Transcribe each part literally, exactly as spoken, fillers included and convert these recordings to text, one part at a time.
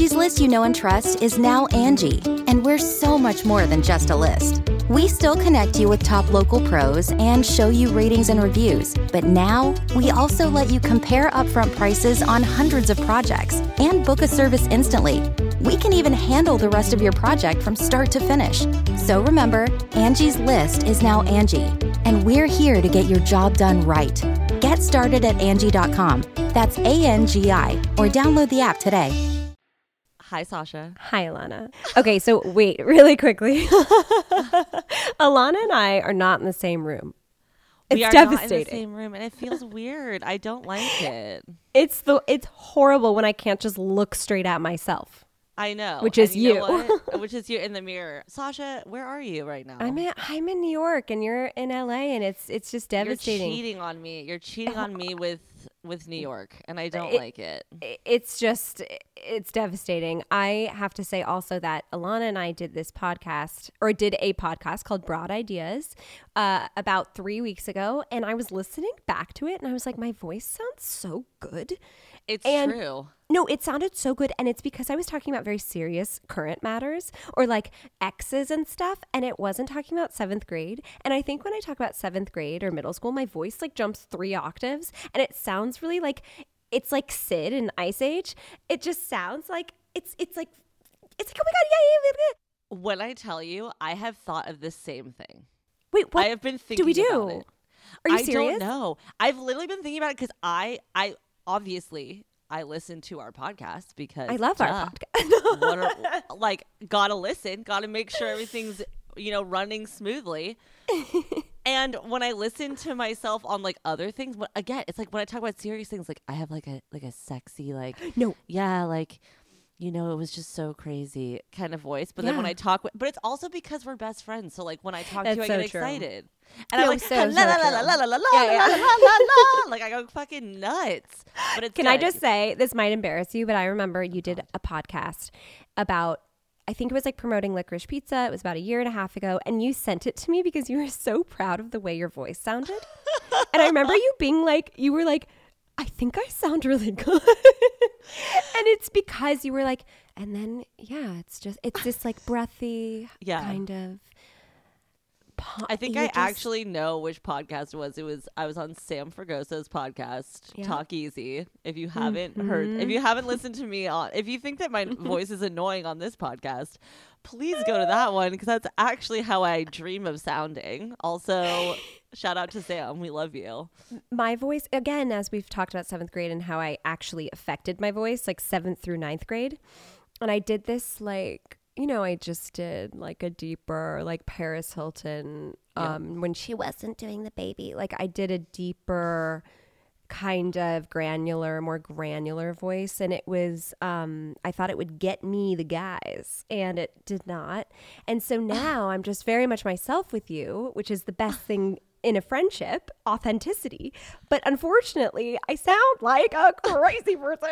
Angie's List you know and trust is now Angie, and we're so much more than just a list. We still connect you with top local pros and show you ratings and reviews, but now we also let you compare upfront prices on hundreds of projects and book a service instantly. We can even handle the rest of your project from start to finish. So remember, Angie's List is now Angie, and we're here to get your job done right. Get started at Angie dot com. That's A N G I, or download the app today. Hi, Sasha. Hi, Alana. Okay, so wait, really quickly. Alana and I are not in the same room. It's we are devastating. not in the same room, and it feels weird. I don't like it. It's the it's horrible when I can't just look straight at myself. I know. Which is and you. you. Know what? Which is you in the mirror. Sasha, where are you right now? I'm in, I'm in New York and you're in L A, and it's it's just devastating. You're cheating on me. You're cheating on me with with New York, and I don't it, like it. It's just it's devastating. I have to say also that Alana and I did this podcast or did a podcast called Broad Ideas uh, about three weeks ago, and I was listening back to it and I was like, my voice sounds so good. It's and true. No, it sounded so good. And it's because I was talking about very serious current matters or like exes and stuff. And it wasn't talking about seventh grade. And I think when I talk about seventh grade or middle school, my voice like jumps three octaves. And it sounds really like it's like Sid in Ice Age. It just sounds like it's it's like it's like, oh my God, yeah, yeah, yeah. When I tell you, I have thought of the same thing. Wait, what I have been thinking do we do? about it. Are you I serious? don't know. I've literally been thinking about it because I I obviously I listen to our podcast because I love duh, our podcast. what are, like, gotta listen, gotta make sure everything's, you know, running smoothly. And when I listen to myself on like other things, but again, it's like when I talk about serious things, like I have like a like a sexy like no yeah like. You know, it was just so crazy kind of voice. But yeah. then when I talk, but it's also because we're best friends. So like when I talk That's to you, I so get true. excited. And No, I'm like, so, la, so la, la, true. la, la, la, la, Yeah, yeah. la, la, la, la. Like I go fucking nuts. But it's Can good. I just say, this might embarrass you, but I remember you did a podcast about, I think it was like promoting Licorice Pizza. It was about a year and a half ago. And you sent it to me because you were so proud of the way your voice sounded. And I remember you being like, you were like, I think I sound really good. And it's because you were like, and then, yeah, it's just, it's this like breathy yeah. kind of. Po- I think you I just, actually know which podcast it was. It was, I was on Sam Fragoso's podcast, Yeah. Talk Easy. If you haven't Mm-hmm. heard, if you haven't listened to me on, if you think that my voice is annoying on this podcast, please go to that one because that's actually how I dream of sounding. Also, shout out to Sam. We love you. My voice, again, as we've talked about seventh grade and how I actually affected my voice, like seventh through ninth grade. And I did this like, you know, I just did like a deeper, like Paris Hilton, um, yeah. when she wasn't doing the baby. Like I did a deeper kind of granular, more granular voice. And it was, um, I thought it would get me the guys, and it did not. And so now I'm just very much myself with you, which is the best thing in a friendship, authenticity. But unfortunately, I sound like a crazy person.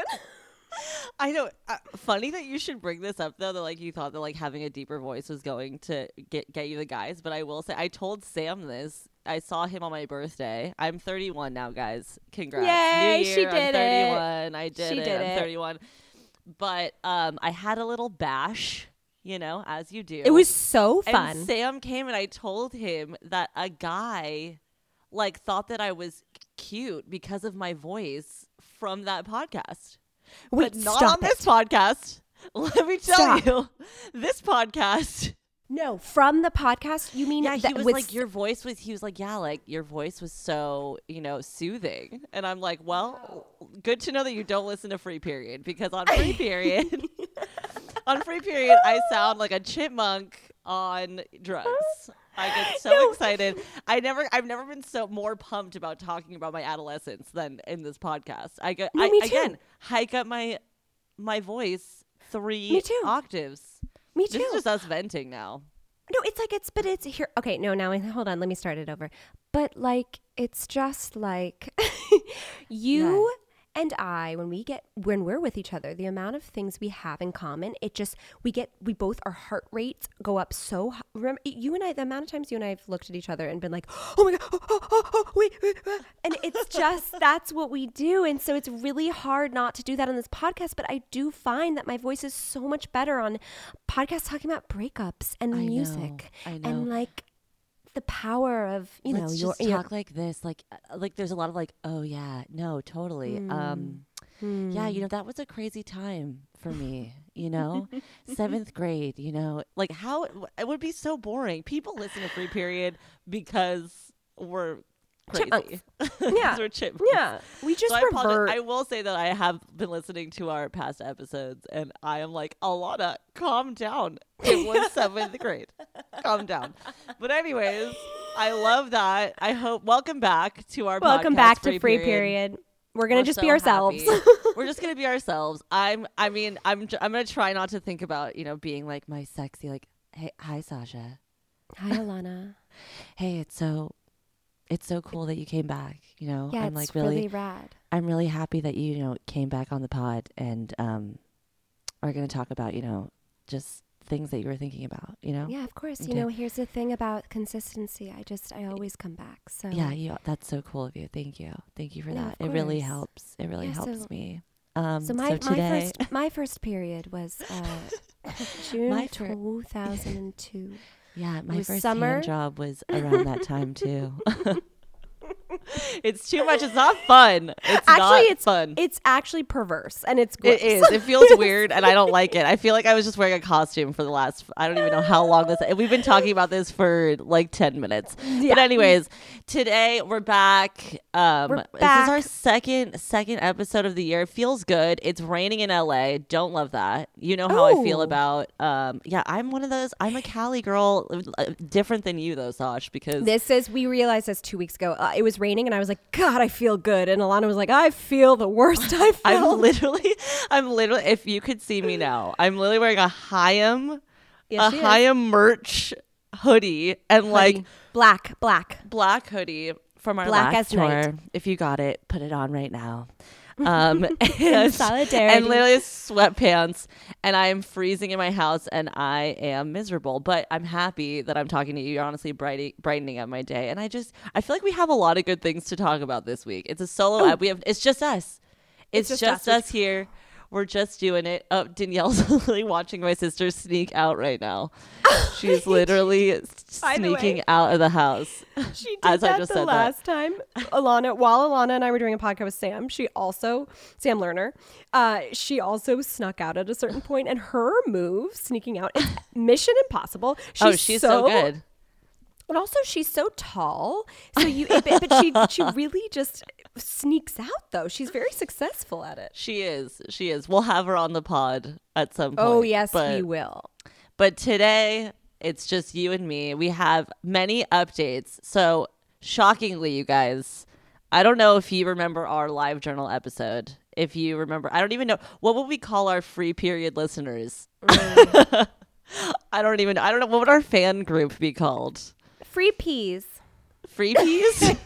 I know. Uh, funny that you should bring this up, though, that like you thought that like having a deeper voice was going to get get you the guys. But I will say, I told Sam this. I saw him on my birthday. I'm thirty-one now, guys. Congrats. Yay, New year, she did I'm thirty-one. it. I did she it. Did I'm it. thirty-one. But um, I had a little bash, you know, as you do. It was so fun. And Sam came and I told him that a guy like thought that I was cute because of my voice from that podcast. Wait, but not stop on it. this podcast. Let me tell Stop. you, this podcast. No, from the podcast, you mean? Yeah, he that was with like, your voice was, he was like, yeah, like your voice was so, you know, soothing. And I'm like, well, good to know that you don't listen to Free Period, because on Free Period, on Free Period, I sound like a chipmunk on drugs. I get so No. excited. I never, I've never been so more pumped about talking about my adolescence than in this podcast. I get, No, I, me too. again, hike up my, my voice three Me too. octaves. Me too. This is just us venting now. No, it's like it's, but it's here. Okay, no, now hold on. Let me start it over. But like, it's just like you and I, when we get, when we're with each other, the amount of things we have in common, it just, we get, we both, our heart rates go up so high. Remember, you and I, the amount of times you and I have looked at each other and been like, oh my God, oh, oh, oh, oh, wait, wait, wait. And it's just, that's what we do. And so it's really hard not to do that on this podcast. But I do find that my voice is so much better on podcasts talking about breakups and I music. know, I know. And like, the power of, you Let's know, your, just talk like this, like uh, like there's a lot of like, oh yeah, no, totally. Mm. Um, Hmm. yeah, you know, that was a crazy time for me. You know, seventh grade. You know, like how it would be so boring. People listen to Free Period because we're crazy. Chipmunks. Because Yeah. we're chipmunks. Yeah, we just So I, apologize. revert. I will say that I have been listening to our past episodes, and I am like, Alana, calm down. It was seventh grade. Calm down. But anyways, I love that. I hope. Welcome back to our Welcome podcast, back Free to Free Period. Period. We're gonna We're just so be ourselves. happy. We're just gonna be ourselves. I'm. I mean, I'm. I'm gonna try not to think about you know being like my sexy like. Hey, hi Sasha. Hi, Alana. Hey, it's so. It's so cool that you came back. You know, Yeah, I'm it's like really. really rad. I'm really happy that you, you know, came back on the pod and um, are going to talk about, you know, just things that you were thinking about, you know? Yeah, of course. You Okay. know, here's the thing about consistency. I just, I always come back. So Yeah, you, that's so cool of you. Thank you. Thank you for No, that. of It really course. helps. It really Yeah, helps so- me. Um, So my so my today, first my first period was uh, June My fir- two thousand two. yeah, my was first summer. hand job was around that time too. It's too much. It's not fun. It's Actually, not it's fun. It's actually perverse and it's gross. It is. It feels weird, and I don't like it. I feel like I was just wearing a costume for the last. I don't even know how long this. We've been talking about this for like ten minutes. Yeah. But anyways, today we're back. Um, We're This back. is our second second episode of the year. It feels good. It's raining in L A. Don't love that. You know how I feel Ooh. about. Um, yeah, I'm one of those. I'm a Cali girl. uh, Different than you though, Sash, because This is, we realized this two weeks ago. Uh, it was raining and I was like, God, I feel good. And Alana was like, I feel the worst I felt. I'm literally, I'm literally. If you could see me now, I'm literally wearing a Haim, Yes, a she is. Haim merch hoodie and like Hoodie. black, black. black hoodie from our Black last as night. tour. If you got it, put it on right now. Um, and, solidarity. and literally sweatpants, and I am freezing in my house, and I am miserable. But I'm happy that I'm talking to you. You're honestly brightening, brightening up my day, and I just I feel like we have a lot of good things to talk about this week. It's a solo ep. We have it's just us. It's, It's just, just us, us. here. We're just doing it. Oh, Danielle's literally watching my sister sneak out right now. She's literally By the sneaking way, out of the house. She did As I that just the said that. last time. Alana, while Alana and I were doing a podcast with Sam, she also, Sam Lerner, uh, she also snuck out at a certain point, and her move, sneaking out, is Mission Impossible. She's oh, she's so, good. And also, she's so tall. So you, but, but she, she really just sneaks out, though. She's very successful at it. She is. She is. We'll have her on the pod at some point. Oh, yes, but, we will. But today, it's just you and me. We have many updates. So, shockingly, you guys, I don't know if you remember our live journal episode. If you remember, I don't even know. What would we call our free period listeners? Mm. I don't even I don't know. What would our fan group be called? Free peas. Free peas?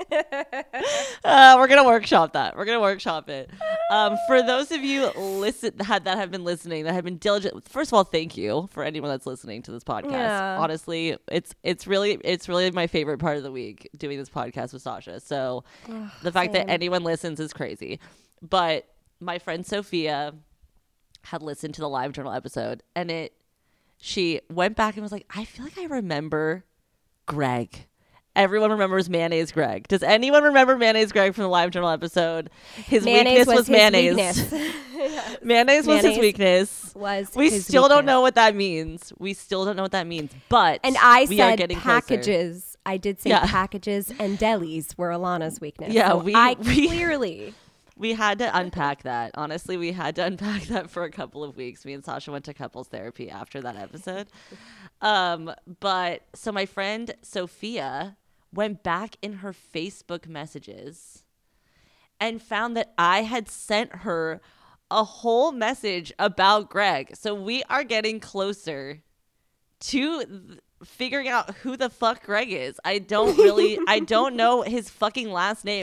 uh, we're gonna workshop that. We're gonna workshop it. Um, for those of you listen that that have been listening, that have been diligent. First of all, thank you for anyone that's listening to this podcast. Yeah. Honestly, it's it's really it's really my favorite part of the week doing this podcast with Sasha. So Ugh, the fact same. that anyone listens is crazy. But my friend Sophia had listened to the live journal episode, and it she went back and was like, I feel like I remember Greg. Everyone remembers Mayonnaise Greg. Does anyone remember Mayonnaise Greg from the live journal episode? His Mayonnaise weakness was, was his mayonnaise. weakness. Mayonnaise was his Mayonnaise weakness. Was We his still don't weakness. know what that means. We still don't know what that means. But And I we are said getting closer. packages. I did say Yeah. packages and delis were Alana's weakness. Yeah, So we- I we- clearly. We had to unpack that. Honestly, we had to unpack that for a couple of weeks. Me and Sasha went to couples therapy after that episode. Um, but so my friend Sophia went back in her Facebook messages and found that I had sent her a whole message about Greg. So we are getting closer to th- figuring out who the fuck Greg is. I don't really, I don't know his fucking last name.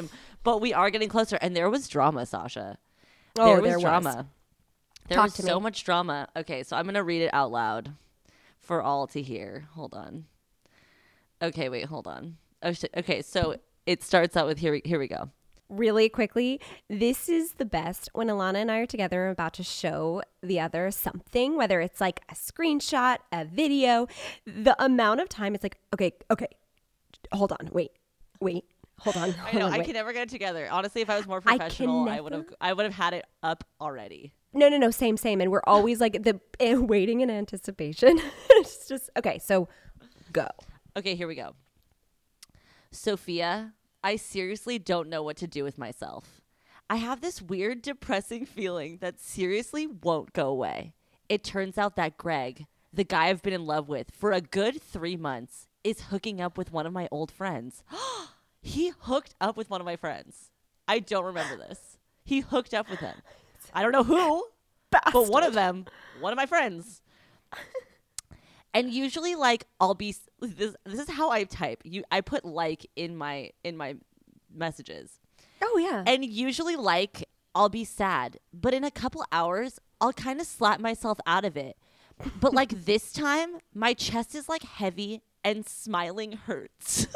But we are getting closer. And there was drama, Sasha. Oh, there was there was. drama. There Talk was to so me. much drama. Okay, so I'm going to read it out loud for all to hear. Hold on. Okay, wait, hold on. Oh, shit. Okay, so it starts out with here we, here we go. Really quickly, this is the best when Alana and I are together and about to show the other something, whether it's like a screenshot, a video, the amount of time it's like, okay, okay, hold on, wait, wait, hold on. I Hold know on, I wait. can never get it together. Honestly, if I was more I can professional, I would have never- I would have had it up already. No, no, no, same, same. And we're always like the eh, waiting in anticipation. It's just, okay, so go. Okay, here we go. Sophia, I seriously don't know what to do with myself. I have this weird, depressing feeling that seriously won't go away. It turns out that Greg, the guy I've been in love with for a good three months, is hooking up with one of my old friends. He hooked up with one of my friends. I don't remember this. He hooked up with him. I don't know who, but one of them, one of my friends. And usually, like, I'll be this. This is how I type. You, I put like in my in my messages, Oh, yeah. and usually, like, I'll be sad, but in a couple hours, I'll kind of slap myself out of it. But like this time, my chest is like heavy and smiling hurts.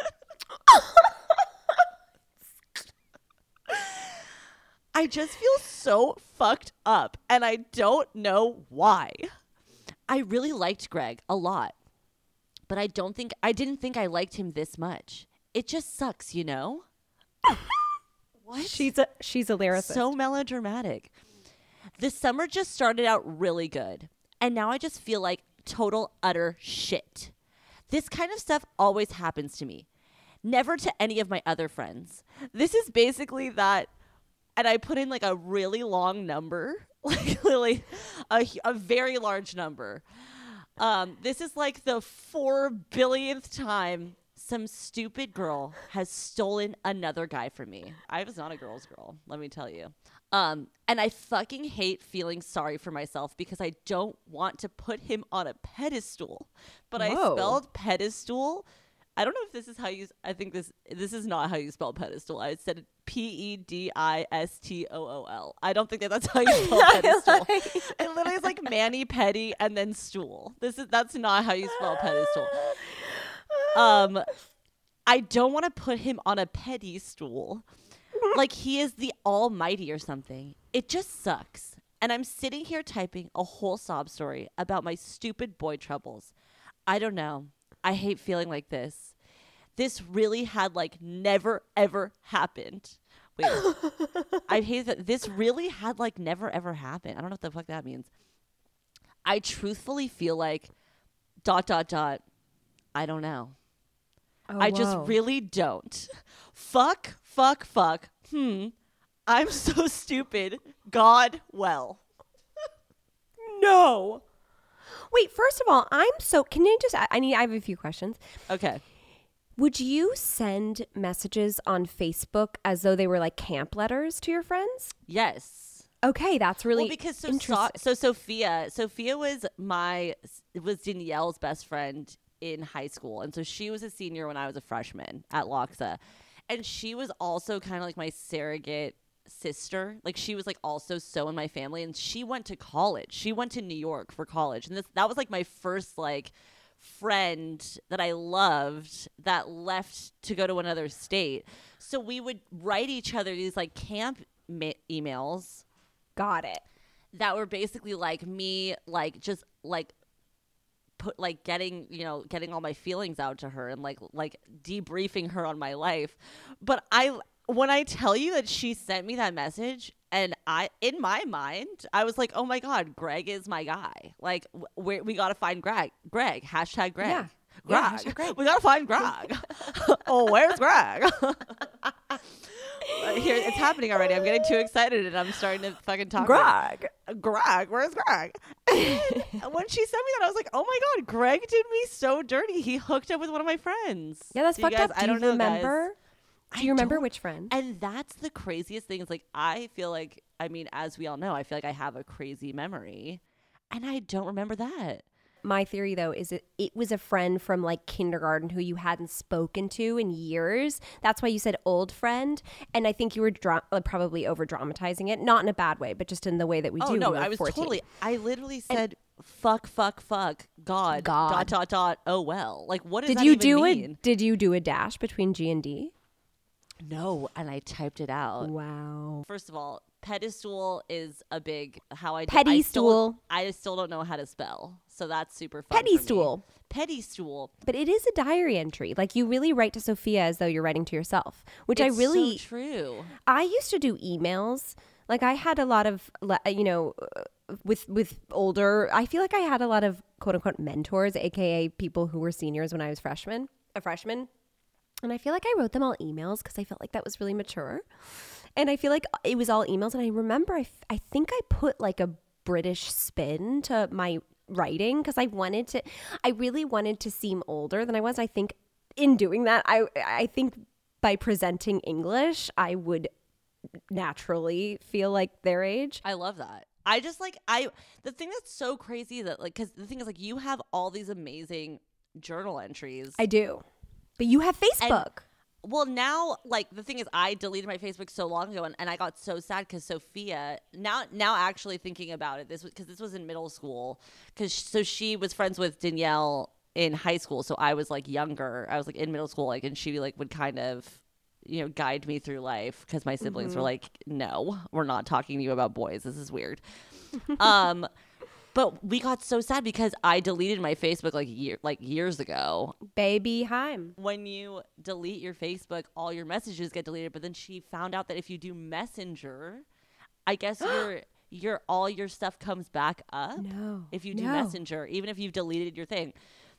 I just feel so fucked up, and I don't know why. I really liked Greg a lot, but I don't think I didn't think I liked him this much. It just sucks, you know? What? She's a, she's a lyricist. So melodramatic. The summer just started out really good, and now I just feel like total utter shit. This kind of stuff always happens to me. Never to any of my other friends. This is basically that, and I put in like a really long number, like really a, a very large number. Um, this is like the four billionth time some stupid girl has stolen another guy from me. I was not a girl's girl, let me tell you. Um, and I fucking hate feeling sorry for myself because I don't want to put him on a pedestal. But I Whoa. spelled pedestal. I don't know if this is how you, I think this, this is not how you spell pedestal. I said P E D I S T O O L. I don't think that that's how you spell pedestal. It literally is like Manny Petty and then stool. This is, that's not how you spell pedestal. Um, I don't want to put him on a pedestal. Like he is the almighty or something. It just sucks. And I'm sitting here typing a whole sob story about my stupid boy troubles. I don't know. I hate feeling like this. This really had like never ever happened. Wait. I hate that this really had like never ever happened. I don't know what the fuck that means. I truthfully feel like dot dot dot. I don't know. Oh, I just whoa. really don't. Fuck, fuck, fuck. Hmm. I'm so stupid. God, well. No. Wait, first of all, I'm so, can you just, I I need, I have a few questions. Okay. Would you send messages on Facebook as though they were like camp letters to your friends? Yes. Okay, that's really Well, because so, so interesting. so Sophia, Sophia was my was Danielle's best friend in high school, and so she was a senior when I was a freshman at Loxa, and she was also kind of like my surrogate sister. Like she was like also so in my family, and she went to college. She went to New York for college, and this that was like my first like friend that I loved that left to go to another state. So we would write each other these like camp ma- emails. Got it. That were basically like me, like just like put like getting, you know, getting all my feelings out to her and like like debriefing her on my life. But I, when I tell you that she sent me that message, and I, in my mind, I was like, oh my God, Greg is my guy. Like we we gotta find Greg. Greg hashtag Greg. Yeah. Greg. Yeah, hashtag Greg. We gotta find Greg. Oh, where's Greg? Uh, here, it's happening already. I'm getting too excited and I'm starting to fucking talk. Greg. Greg, where's Greg? And when she sent me that, I was like, oh my God, Greg did me so dirty. He hooked up with one of my friends. Yeah, that's So you fucked guys, up. Do I don't you know, remember? guys. Do you I remember don't- which friend? And that's the craziest thing is like, I feel like, I mean, as we all know, I feel like I have a crazy memory and I don't remember that. My theory, though, is it, it was a friend from like kindergarten who you hadn't spoken to in years. That's why you said old friend. And I think you were dra- uh, probably over dramatizing it, not in a bad way, but just in the way that we Oh do. no, when we're I was fourteen. totally. I literally said fuck, fuck, fuck, God, God. dot dot dot. Oh well, like what does Did that you even do mean? a Did you do a dash between G and D? No, and I typed it out. Wow. First of all, pedestal is a big how I Petty I still, stool. I still don't know how to spell, so that's super fun. Petty for me. stool. Petty stool. But it is a diary entry. Like you really write to Sophia as though you're writing to yourself, which It's I really so true. I used to do emails. Like I had a lot of, le- you know, uh, with with older. I feel like I had a lot of quote unquote mentors, aka people who were seniors when I was freshman, a freshman. And I feel like I wrote them all emails because I felt like that was really mature. And I feel like it was all emails. And I remember, I, f- I think I put like a British spin to my writing because I wanted to, I really wanted to seem older than I was. I think in doing that, I I think by presenting English, I would naturally feel like their age. I love that. I just like I the thing that's so crazy that like because the thing is like you have all these amazing journal entries. I do. But you have Facebook. Well, now, like, the thing is, I deleted my Facebook so long ago, and, and I got so sad because Sophia, now now actually thinking about it, this was because this was in middle school, because so she was friends with Danielle in high school, so I was, like, younger. I was, like, in middle school, like, and she, like, would kind of, you know, guide me through life, because my siblings Mm-hmm. were like, no, we're not talking to you about boys. This is weird. um, But we got so sad because I deleted my Facebook, like, year, like years ago. Baby Heim. When you delete your Facebook, all your messages get deleted. But then she found out that if you do Messenger, I guess your your all your stuff comes back up. No. If you do No. Messenger, even if you've deleted your thing.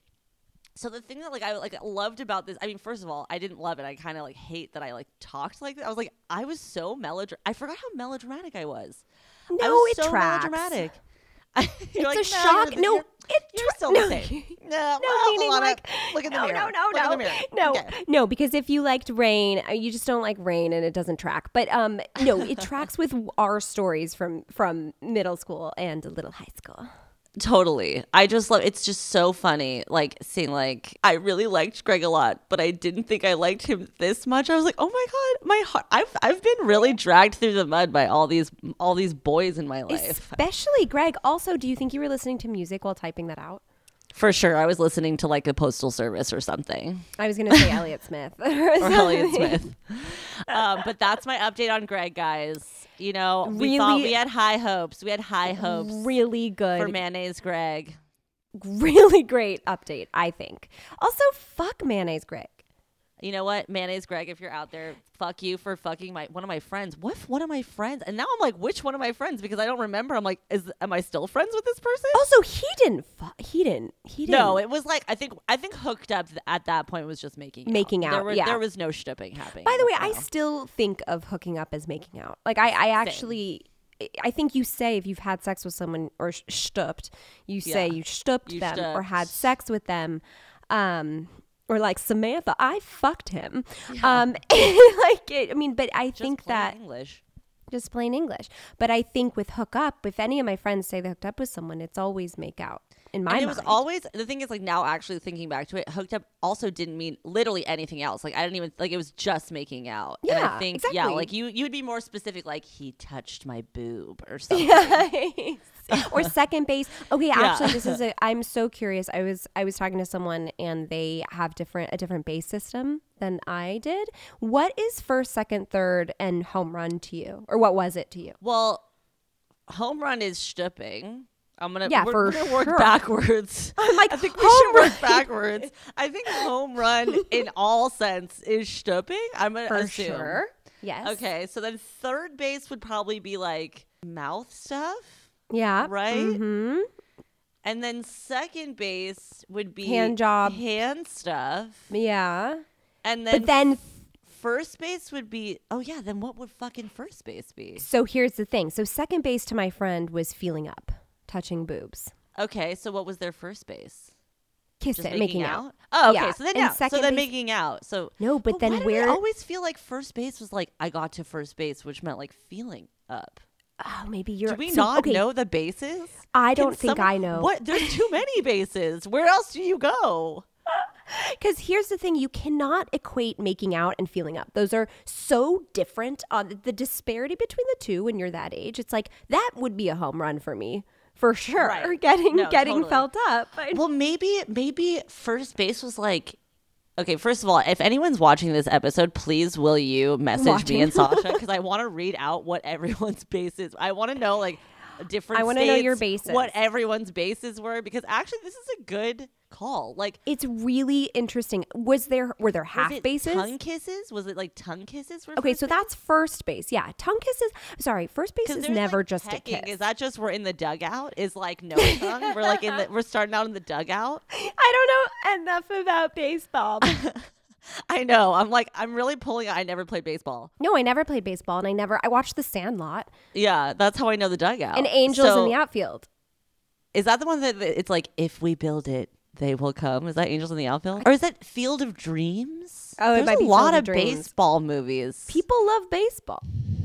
So the thing that like I like loved about this, I mean, first of all, I didn't love it. I kind of like hate that I like talked like that. I was like, I was so melodra- I forgot how melodramatic I was. I No, was it so tracks. melodramatic. You're It's like, a "No, shock. You're, the- No, you're, it you're tra- still no. the same. No, No, well, meaning Alana, like look in the no, mirror. no, no, look no, in the mirror. no, Okay. no. Because if you liked Rain, uh, you just don't like Rain, and it doesn't track. But um, no, it tracks with our stories from from middle school and a little high school. Totally. I just love it's just so funny like seeing like I really liked Greg a lot, but I didn't think I liked him this much. I was like, "Oh my god, my heart I've I've been really dragged through the mud by all these all these boys in my life." Especially Greg. Also, do you think you were listening to music while typing that out? For sure. I was listening to like a postal service or something. I was going to say Elliott Smith or, Or Elliott Smith. Um, but that's my update on Greg, guys. You know, we Really- thought we had high hopes. We had high hopes Really good. for mayonnaise Greg. Really great update, I think. Also, fuck mayonnaise Greg. You know what, mayonnaise Greg, if you're out there, fuck you for fucking my one of my friends. What if one of my friends? And now I'm like, which one of my friends? Because I don't remember. I'm like, is am I still friends with this person? Also, he didn't. Fu- he didn't. He didn't. No, it was like I think I think hooked up th- at that point was just making out. Making out, There, were, yeah. there was no shtipping happening. By the way, I No. still think of hooking up as making out. Like I, I actually, I think you say if you've had sex with someone or sh- shtupped, you say Yeah. you shtupped You them or shtupped. had sex with them, um, or like Samantha, I fucked him. Um, like it, I mean, but I Just think plain that English. just plain English. But I think with hook up, if any of my friends say they hooked up with someone, it's always make out. In my And it mind, was always the thing is like now actually thinking back to it, hooked up also didn't mean literally anything else. Like I didn't even like it was just making out. and I Yeah, think yeah, exactly. like you you would be more specific, like he touched my boob or something. Yes. Or second base. Okay, actually, this is a. I'm so curious. I was I was talking to someone and they have different a different base system than I did. What is first, second, third, and home run to you, or what was it to you? Well, home run is shtipping. I'm gonna Yeah, we're, for we're gonna work sure. backwards. I'm like, I think we home should run. work backwards. I think home run in all sense is shtipping. I'm gonna For assume. sure. Yes. Okay, so then third base would probably be like mouth stuff, Yeah. right? Mm-hmm. And then second base would be Hand job. hand stuff. Yeah. And then But then, first base would be oh yeah, then what would fucking first base be? so here's the thing. So second base to my friend was feeling up, touching boobs, Okay, so what was their first base? kissing, Just making, out. Oh, okay. Yeah, So then, and yeah. So second then base- making out. So No, but then why did where- I always feel like first base was like I got to first base, which meant like feeling up. Oh, maybe you're. Do we so, not okay, know the bases? I Can don't think someone- I know. What? There's too many bases. Where else do you go? Because here's the thing, you cannot equate making out and feeling up. Those are so different. Uh, the disparity between the two when you're that age, it's like that would be a home run for me. For sure. Right. Getting No, getting totally. felt up. I- Well, maybe maybe first base was like, okay, first of all, if anyone's watching this episode, please will you message Watching. me and Sasha, because I want to read out what everyone's base is. I want to know like different I want wanna to know your bases. what everyone's bases were, because actually this is a good call. Like, It's really interesting. Was there were there half was it bases? tongue kisses? Was it like tongue kisses? Were Okay, first so base? that's first base. Yeah, tongue kisses. Sorry, first base 'Cause is there's, never like, just a pecking. kiss. Is that just we're in the dugout? Is like no tongue? We're like in the we're starting out in the dugout. I don't know enough about baseball. I know. I'm like I'm really pulling. I never played baseball. No, I never played baseball, and I never. I watched The Sandlot Yeah, that's how I know the dugout. and Angels So, in the Outfield. Is that the one that that it's like if we build it, they will come? Is that Angels in the Outfield, or is that Field of Dreams? Oh, it There's might a be lot Field of of Dreams. baseball movies. People love baseball.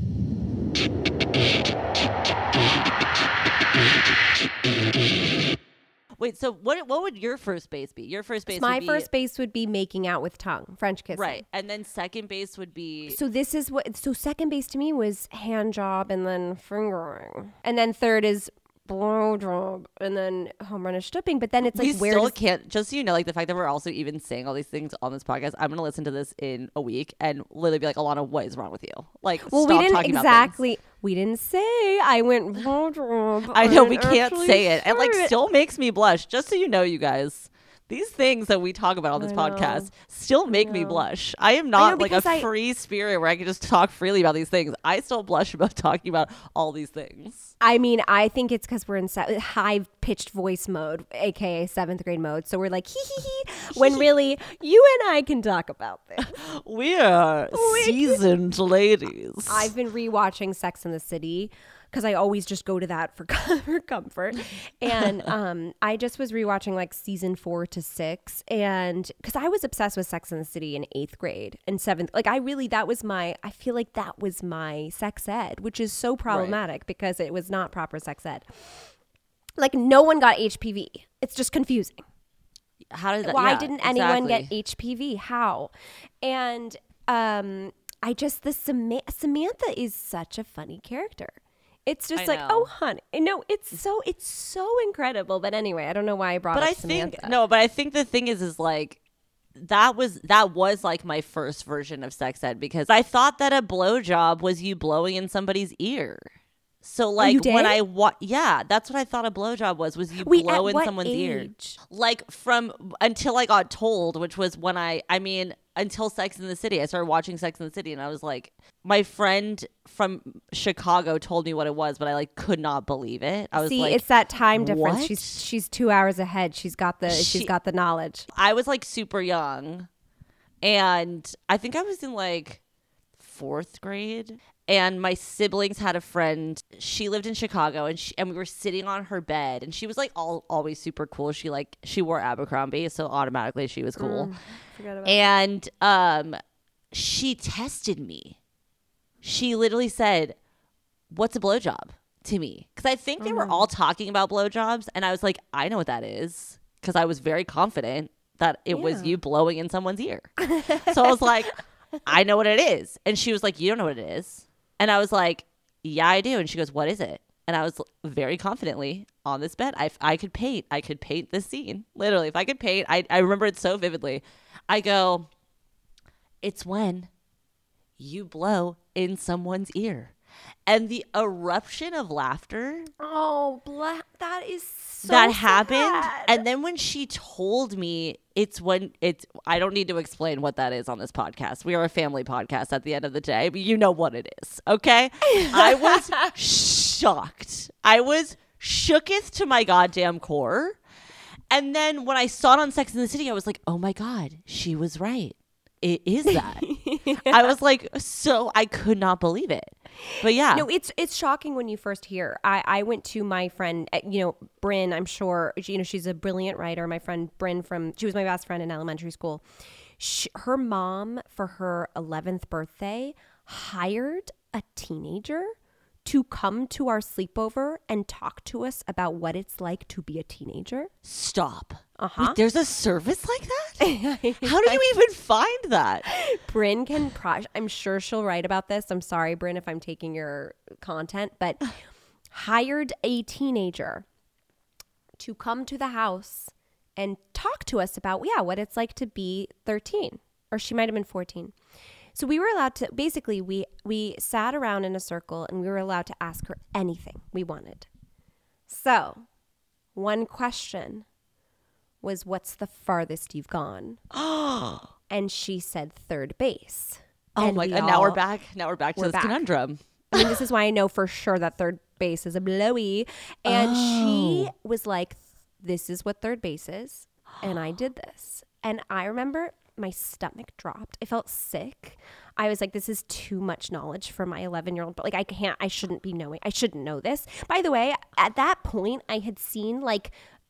Wait, so what? What would your first base be? Your first base. My would be, first base would be making out with tongue, French kissing. right, and then second base would be. So this is what. So second base to me was hand job and then fingering, and then third is blow job and then home run is stripping. But then it's like we where still does, can't. Just so you know, like the fact that we're also even saying all these things on this podcast, I'm gonna listen to this in a week and literally be like, Alana, what is wrong with you? Like, well, stop we didn't talking about things. exactly. We didn't say I went. blow job. I know and we can't actually say it. It like started- still makes me blush. Just so you know, you guys, these things that we talk about on this I know. podcast still make me know. blush. I am know, not like a because I- free spirit where I can just talk freely about these things. I still blush about talking about all these things. I mean, I think it's because we're in se- high pitched voice mode, aka seventh grade mode. So we're like hee hee hee, when really you and I can talk about this. We are We- seasoned ladies. I've been rewatching Sex and the City because I always just go to that for, for comfort. And um, I just was rewatching like season four to six. And because I was obsessed with Sex and the City in eighth grade and seventh, like I really, that was my, I feel like that was my sex ed, which is so problematic because it was not proper sex ed. Like no one got H P V. It's just confusing. How did that? Why yeah, didn't anyone get exactly. H P V? How? And um, I just the Sam- Samantha is such a funny character. It's just I like, know. oh, honey, no, it's so it's so incredible. But anyway, I don't know why I brought But up I Samantha. think no. But I think the thing is, is like that was that was like my first version of sex ed, because I thought that a blowjob was you blowing in somebody's ear. So like you when did? I wa- yeah, that's what I thought a blowjob was was you Wait, blow at in what someone's ear. age? Like from until I got told, which was when I I mean until Sex in the City. I started watching Sex in the City and I was like, my friend from Chicago told me what it was, but I like could not believe it. I was See, like, it's that time difference. what? She's she's two hours ahead. She's got the She- she's got the knowledge. I was like super young, and I think I was in like fourth grade, and my siblings had a friend. She lived in Chicago, and she, and we were sitting on her bed, and she was like all always super cool. She like she wore Abercrombie, so automatically she was cool. Forgot about And um, she tested me. She literally said, "What's a blowjob?" to me, because I think they were all talking about blowjobs, and I was like, "I know what that is," because I was very confident that it was Yeah. you blowing in someone's ear. So I was like, "I know what it is," and she was like, "You don't know what it is," and I was like, "Yeah, I do," and she goes, "What is it?" And I was very confidently on this bed. I, I could paint. I could paint this scene. Literally, if I could paint, I, I remember it so vividly. I go, it's when you blow in someone's ear. And the eruption of laughter Oh, bla- that is so that happened. sad. And then when she told me it's when it's, I don't need to explain what that is on this podcast. We are a family podcast at the end of the day, but you know what it is. Okay. I was shocked. I was shooketh to my goddamn core. And then when I saw it on Sex and the City, I was like, oh my God, she was right. It is that. I was like, so I could not believe it. But yeah. No, it's it's shocking when you first hear. I, I went to my friend, uh, you know, Bryn. I'm sure she- you know she's a brilliant writer. My friend Bryn from she was my best friend in elementary school. She, her mom for her eleventh birthday hired a teenager to come to our sleepover and talk to us about what it's like to be a teenager. Stop. Uh-huh. Wait, there's a service like that? How do you even find that? Bryn can, pro- I'm sure she'll write about this. I'm sorry, Bryn, if I'm taking your content, but hired a teenager to come to the house and talk to us about, yeah, what it's like to be thirteen, or she might have been fourteen. So we were allowed to, basically, we, we sat around in a circle and we were allowed to ask her anything we wanted. So one question was, what's the farthest you've gone? And she said third base. Oh and my we God, all, now we're back. Now we're back to we're this back. conundrum. I mean, this is why I know for sure that third base is a blowy. And Oh. she was like, this is what third base is. And I did this. And I remember my stomach dropped. I felt sick. I was like, this is too much knowledge for my eleven-year-old. But like, I can't, I shouldn't be knowing. I shouldn't know this. By the way, at that point, I had seen like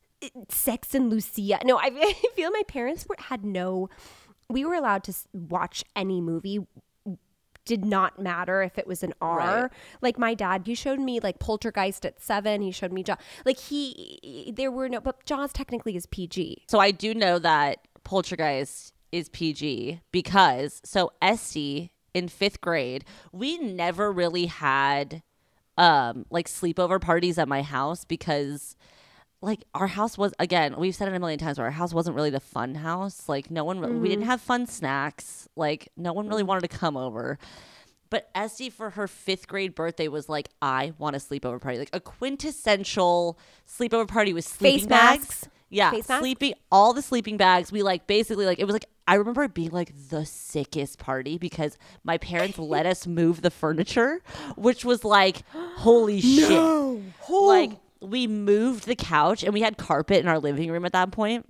Sex and Lucia. No, I, I feel my parents were, had no, we were allowed to s- watch any movie. Did not matter if it was an R. Right. Like my dad, you showed me like Poltergeist at seven. He showed me Jaws. Like he, there were no, but Jaws technically is P G. So I do know that Poltergeist is P G because, so Esty in fifth grade, we never really had um like sleepover parties at my house because like our house was, again, we've said it a million times, but our house wasn't really the fun house. Like no one, mm-hmm. we didn't have fun snacks. Like no one really wanted to come over. But Esty for her fifth grade birthday was like, I want a sleepover party, like a quintessential sleepover party with sleeping Face bags. masks. Yeah, Face masks? sleeping, all the sleeping bags. We like basically like, it was like, I remember it being like the sickest party because my parents let us move the furniture, which was like, holy shit. No. Like we moved the couch and we had carpet in our living room at that point.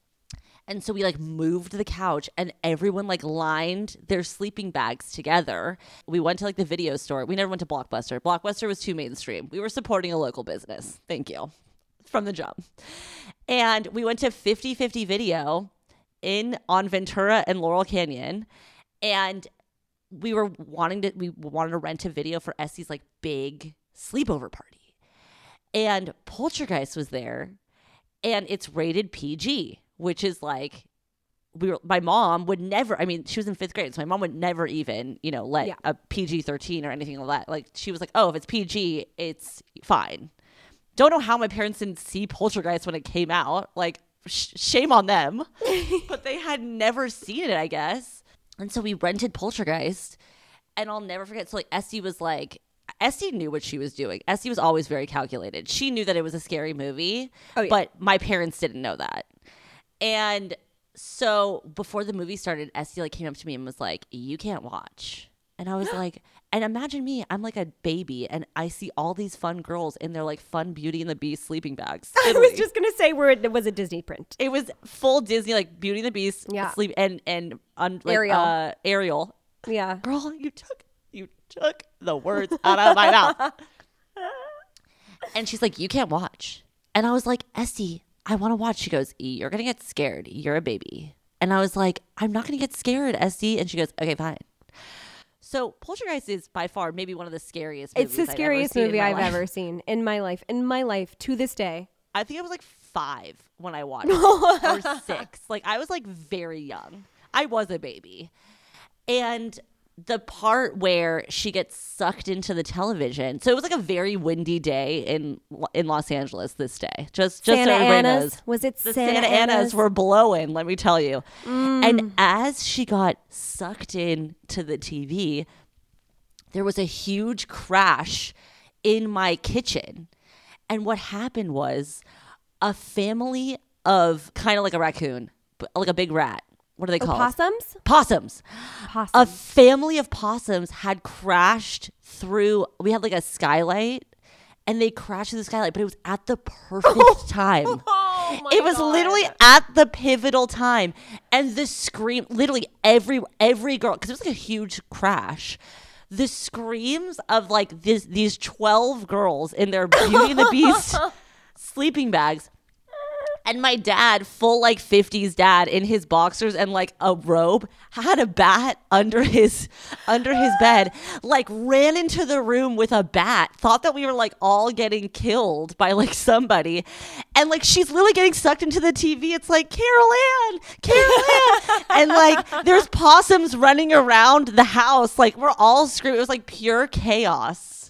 And so we like moved the couch and everyone like lined their sleeping bags together. We went to like the video store. We never went to Blockbuster. Blockbuster was too mainstream. We were supporting a local business. Thank you. From the jump. And we went to fifty fifty Video in on Ventura and Laurel Canyon. And we were wanting to, we wanted to rent a video for Essie's like big sleepover party. And Poltergeist was there and it's rated P G, which is like, we were, my mom would never, I mean, she was in fifth grade, so my mom would never even, you know, let Yeah. a P G thirteen or anything like that. Like, she was like, oh, if it's P G, it's fine. Don't know how my parents didn't see Poltergeist when it came out. Like, sh- shame on them. But they had never seen it, I guess. And so we rented Poltergeist, and I'll never forget. So, like, Esty was like, Esty knew what she was doing. Esty was always very calculated. She knew that it was a scary movie, Oh, yeah. but my parents didn't know that. And so before the movie started, Esty like came up to me and was like, you can't watch. And I was like, and imagine me, I'm like a baby and I see all these fun girls in their like fun Beauty and the Beast sleeping bags. I was just going to say where it was a Disney print. It was full Disney, like Beauty and the Beast, Yeah. sleep and, and un, like, Ariel. Uh, Ariel. Yeah. Girl, you took, you took the words out of my mouth. And she's like, you can't watch. And I was like, Esty, I want to watch. She goes, you're going to get scared. You're a baby. And I was like, I'm not going to get scared, Esty. And she goes, okay, fine. So Poltergeist is by far maybe one of the scariest movies It's the I've ever scariest seen in movie my I've life. ever seen in my life. In my life, to this day. I think I was like five when I watched it, or six. Like I was like very young. I was a baby. And the part where she gets sucked into the television. So it was like a very windy day in in Los Angeles this day. Just just Santa so everybody Ana's? knows. Was it The Santa Santa, Anas Ana's? were blowing, let me tell you. Mm. And as she got sucked in to the T V, there was a huge crash in my kitchen. And what happened was a family of kind of like a raccoon, but like a big rat. What are they called? Possums? Possums. A Possums. family of possums had crashed through. We had like a skylight, and they crashed through the skylight, but it was at the perfect time. Oh my It was God. literally at the pivotal time, and the scream. Literally every every girl, because it was like a huge crash. The screams of like this these twelve girls in their Beauty and the Beast sleeping bags. And my dad, full like fifties dad in his boxers and like a robe, had a bat under his under his bed, like ran into the room with a bat, thought that we were like all getting killed by like somebody. And like she's literally getting sucked into the T V. It's like, Carol Ann, Carol Ann. And like there's possums running around the house. Like we're all screaming. It was like pure chaos.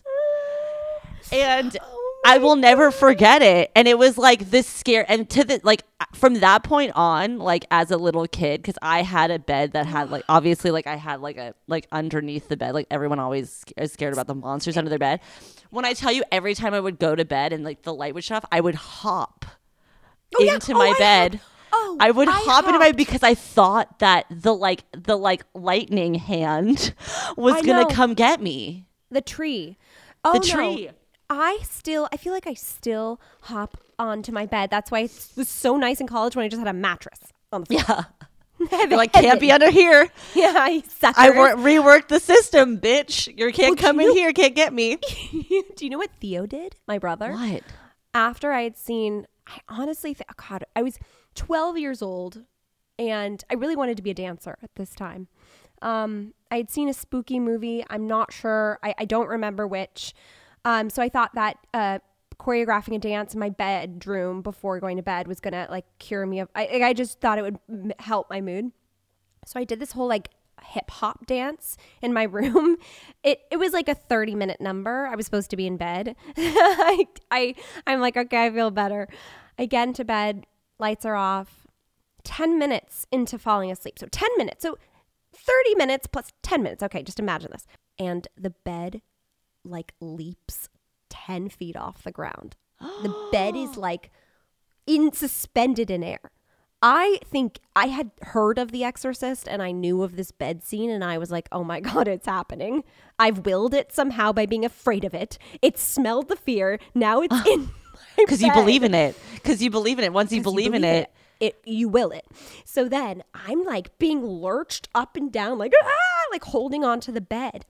And I will never forget it. And it was like this scare. And to the, like, from that point on, like as a little kid, because I had a bed that had like, obviously like I had like a, like underneath the bed, like everyone always is scared about the monsters under their bed. When I tell you, every time I would go to bed and like the light would shut off, I would hop oh, yeah. into oh, my I bed. Had, oh, I would I hop hopped. into my, because I thought that the like, the like lightning hand was going to come get me. The tree. Oh, the no. tree. I still, I feel like I still hop onto my bed. That's why it was so nice in college when I just had a mattress on the floor. Yeah. You're like, can't be under here. Yeah, I suckers. I wor- reworked the system, bitch. You can't Well, come you in know- here, can't get me. Do you know what Theo did, my brother? What? After I had seen, I honestly, th- oh God, I was twelve years old and I really wanted to be a dancer at this time. Um, I had seen a spooky movie. I'm not sure. I, I don't remember which. Um, so I thought that uh, choreographing a dance in my bedroom before going to bed was going to like cure me of, I, I just thought it would m- help my mood. So I did this whole like hip hop dance in my room. It it was like a thirty minute number. I was supposed to be in bed. I, I, I'm like, okay, I feel better. I get into bed, lights are off, ten minutes into falling asleep. So ten minutes. So thirty minutes plus ten minutes. Okay, just imagine this. And the bed like leaps ten feet off the ground. The bed is like in suspended in air. I think I had heard of The Exorcist and I knew of this bed scene and I was like, oh my God, it's happening. I've willed it somehow by being afraid of it. It smelled the fear. Now it's in my Because you believe in it. Because you believe in it. Once you believe, you believe in it. it, it, you will it. So then I'm like being lurched up and down, like, ah, like holding onto the bed.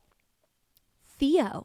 Theo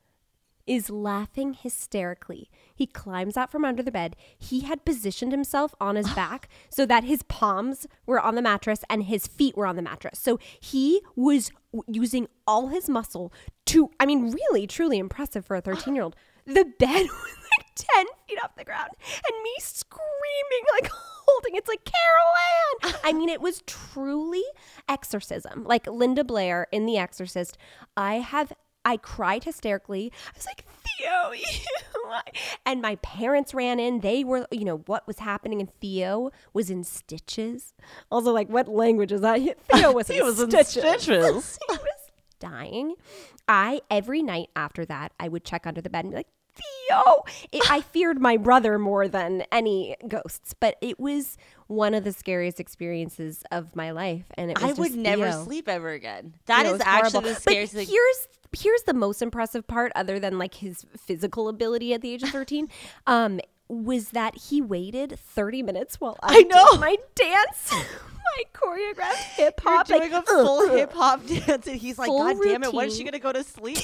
is laughing hysterically. He climbs out from under the bed. He had positioned himself on his back so that his palms were on the mattress and his feet were on the mattress. So he was w- using all his muscle to, I mean, really, truly impressive for a thirteen-year-old. The bed was like ten feet off the ground and me screaming, like holding, it's like, Carol Ann. I mean, it was truly exorcism. Like Linda Blair in The Exorcist. I have I cried hysterically. I was like, Theo, you. And my parents ran in. They were, you know, what was happening? And Theo was in stitches. Also, like, what language is that? Theo was, in, He was in stitches. stitches. He was dying. I, every night after that, I would check under the bed and be like, Theo. It, I feared my brother more than any ghosts, but it was one of the scariest experiences of my life. And it was I just would never Theo. sleep ever again. That It is was actually horrible. the scariest but thing. Here's here's the most impressive part, other than like his physical ability at the age of thirteen, um, was that he waited thirty minutes while I, I know. did my dance, my choreographed hip You're hop, doing like a full uh, hip hop dance, and he's like, Full God damn it, when is she routine. gonna go to sleep?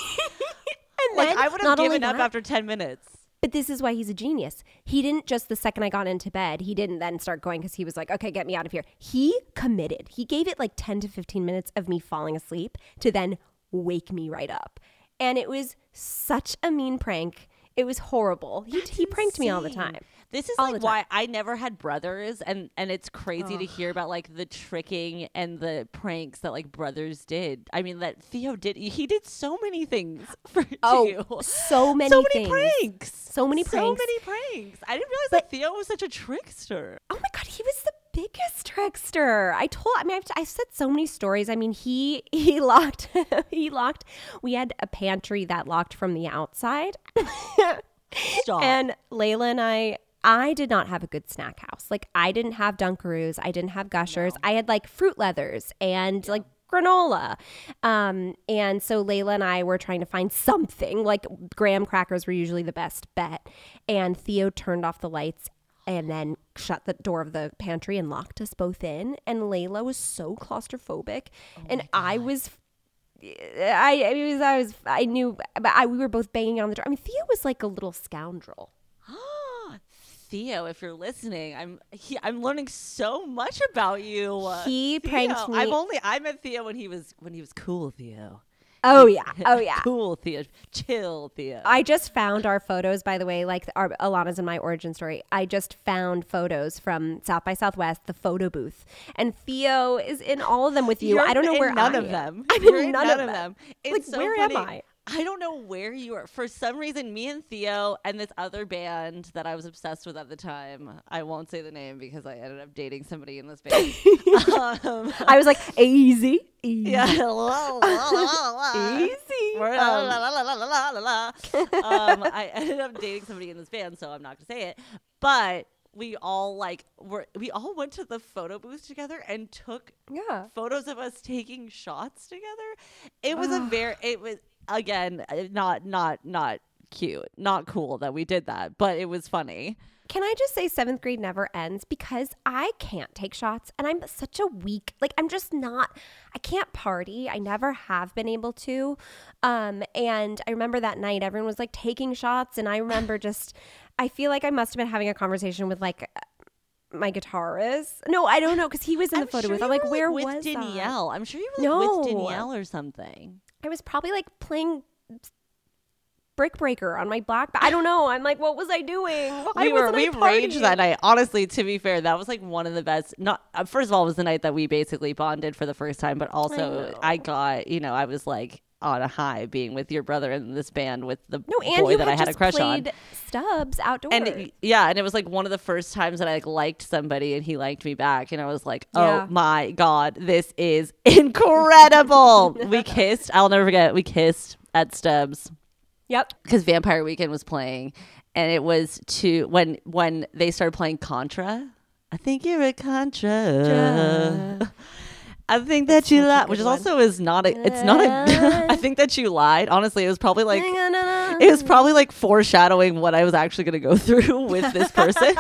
and Like then, I would have not only given up that, after ten minutes. But this is why he's a genius. He didn't just the second I got into bed, he didn't then start going because he was like, okay, get me out of here. He committed. He gave it like ten to fifteen minutes of me falling asleep to then wake me right up. And it was such a mean prank. It was horrible. He, he pranked me all the insane. time. This is All like the why I never had brothers, and and it's crazy to hear about like the tricking and the pranks that like brothers did. I mean, that Theo did. He did so many things for Oh, you. so many so many things. pranks. So many So pranks. many pranks. I didn't realize But- that Theo was such a trickster. Oh my God, he was the biggest trickster. I told, I mean, I've, I've said so many stories. I mean, he, he locked, he locked, we had a pantry that locked from the outside. Stop. And Layla and I, I did not have a good snack house. Like I didn't have Dunkaroos. I didn't have Gushers. I had like Fruit Leathers and like granola. Um, and so Layla and I were trying to find something. Like graham crackers were usually the best bet. And Theo turned off the lights and then shut the door of the pantry and locked us both in. And Layla was so claustrophobic. Oh and I was I, I was I was I knew but I we were both banging on the door. I mean, Theo was like a little scoundrel. Theo, if you're listening, I'm he, I'm learning so much about you. He Theo. pranked me. I've only I met Theo when he was when he was cool Theo. Oh yeah, oh yeah. Cool Theo, chill Theo. I just found our photos, by the way, like our Alana's and my origin story. I just found photos from South by Southwest, the photo booth, and Theo is in all of them with you. You're I don't know in where none I of am. them. I'm You're in none, none of of them. them. It's Like, so where funny. am I? I don't know where you are. For some reason, me and Theo and this other band that I was obsessed with at the time, I won't say the name because I ended up dating somebody in this band. um, I was like, easy, easy, yeah. La, la, la, la. easy. We're Um, la, la, la, la, la, la, la. um, I ended up dating somebody in this band, so I'm not gonna say it. But we all like were we all went to the photo booth together and took yeah. photos of us taking shots together. It was a very it was again uh, not not not cute, not cool that we did that, but it was funny. Can I just say seventh grade never ends because I can't take shots and I'm such a weak, like I'm just not, I can't party. I never have been able to. Um, and I remember that night everyone was like taking shots and I remember just, I feel like I must have been having a conversation with like my guitarist. No, I don't know because he was in the I'm photo sure booth. I'm you like, were, where like, was with I? Danielle? I'm sure you were like, No. with Danielle or something. I was probably like playing Brick Breaker on my black. I don't know. I'm like, what was I doing? Why we were wasn't I we raged partying? that night. Honestly, to be fair, that was like one of the best. Not uh, first of all, it was the night that we basically bonded for the first time, but also know. I, got you know I was like on a high being with your brother in this band with the No, and boy you that had I had just a crush played on. Stubbs outdoors. And it, yeah, and it was like one of the first times that I like liked somebody and he liked me back, and I was like, oh Yeah. my god, this is incredible. We kissed. I'll never forget. We kissed at Stubbs. Yep. Because Vampire Weekend was playing, and it was to when when they started playing Contra. I think you're a Contra. I think that you such a lied, good which is one. also is not a. It's not a. I think that you lied. Honestly, it was probably like it was probably like foreshadowing what I was actually going to go through with this person.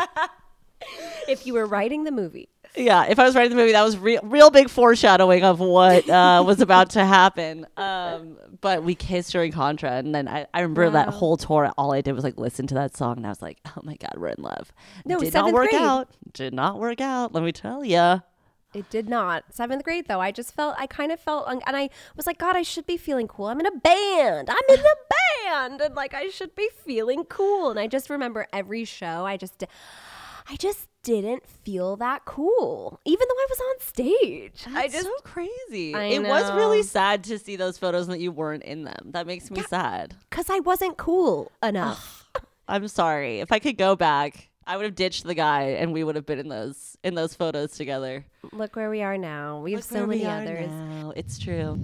If you were writing the movie. Yeah, if I was writing the movie, that was real, real big foreshadowing of what uh, was about to happen. Um, but we kissed during Contra, and then I, I remember Wow. that whole tour. All I did was like listen to that song, and I was like, "Oh my god, we're in love." No, did not seventh work grade. out. Did not work out. Let me tell you. It did not. Seventh grade, though, I just felt, I kind of felt, un- and I was like, God, I should be feeling cool. I'm in a band. I'm in a band. And like, I should be feeling cool. And I just remember every show, I just, I just didn't feel that cool, even though I was on stage. That's I just, so crazy. I it was really know. sad to see those photos and that you weren't in them. That makes me sad. because I wasn't cool enough. I'm sorry. If I could go back, I would have ditched the guy, and we would have been in those in those photos together. Look where we are now. We have Look so where we many are others. now. It's true.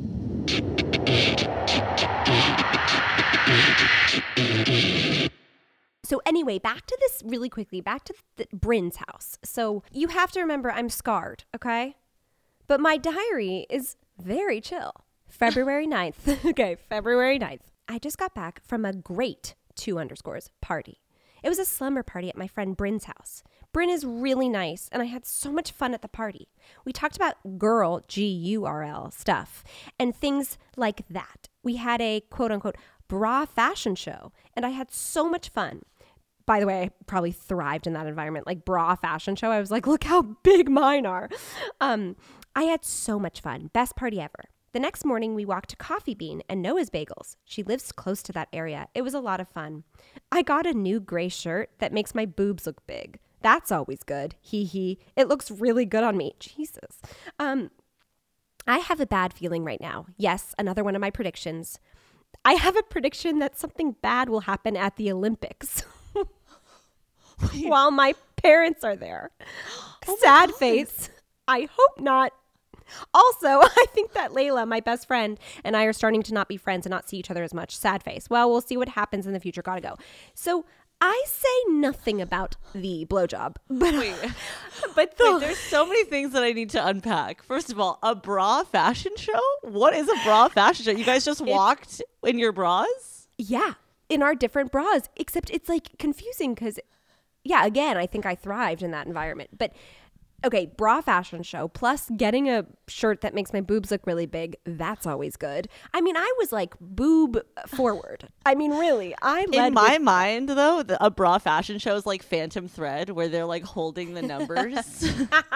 So anyway, back to this really quickly, back to the, Bryn's house. So you have to remember I'm scarred, okay? But my diary is very chill. February ninth. Okay, February ninth. I just got back from a great two underscores party. It was a slumber party at my friend Bryn's house. Bryn is really nice, and I had so much fun at the party. We talked about girl, G U R L, stuff, and things like that. We had a quote-unquote bra fashion show, and I had so much fun. By the way, I probably thrived in that environment, like bra fashion show. I was like, look how big mine are. Um, I had so much fun. Best party ever. The next morning, we walked to Coffee Bean and Noah's Bagels. She lives close to that area. It was a lot of fun. I got a new gray shirt that makes my boobs look big. That's always good. Hee hee. It looks really good on me. Jesus. Um, I have a bad feeling right now. Yes, another one of my predictions. I have a prediction that something bad will happen at the Olympics while my parents are there. Oh my Sad God. face. I hope not. Also, I think that Layla, my best friend, and I are starting to not be friends and not see each other as much. Sad face. Well, we'll see what happens in the future. Gotta go. So I say nothing about the blowjob, but Wait. but the, Wait, there's so many things that I need to unpack. First of all, a bra fashion show? What is a bra fashion show? You guys just walked in your bras? yeah, in our different bras, except it's like confusing because, yeah, again, I think I thrived in that environment, but Okay, bra fashion show plus getting a shirt that makes my boobs look really big. That's always good. I mean, I was like boob forward. I mean, really, I led In my with- mind, though, the, a bra fashion show is like Phantom Thread, where they're like holding the numbers.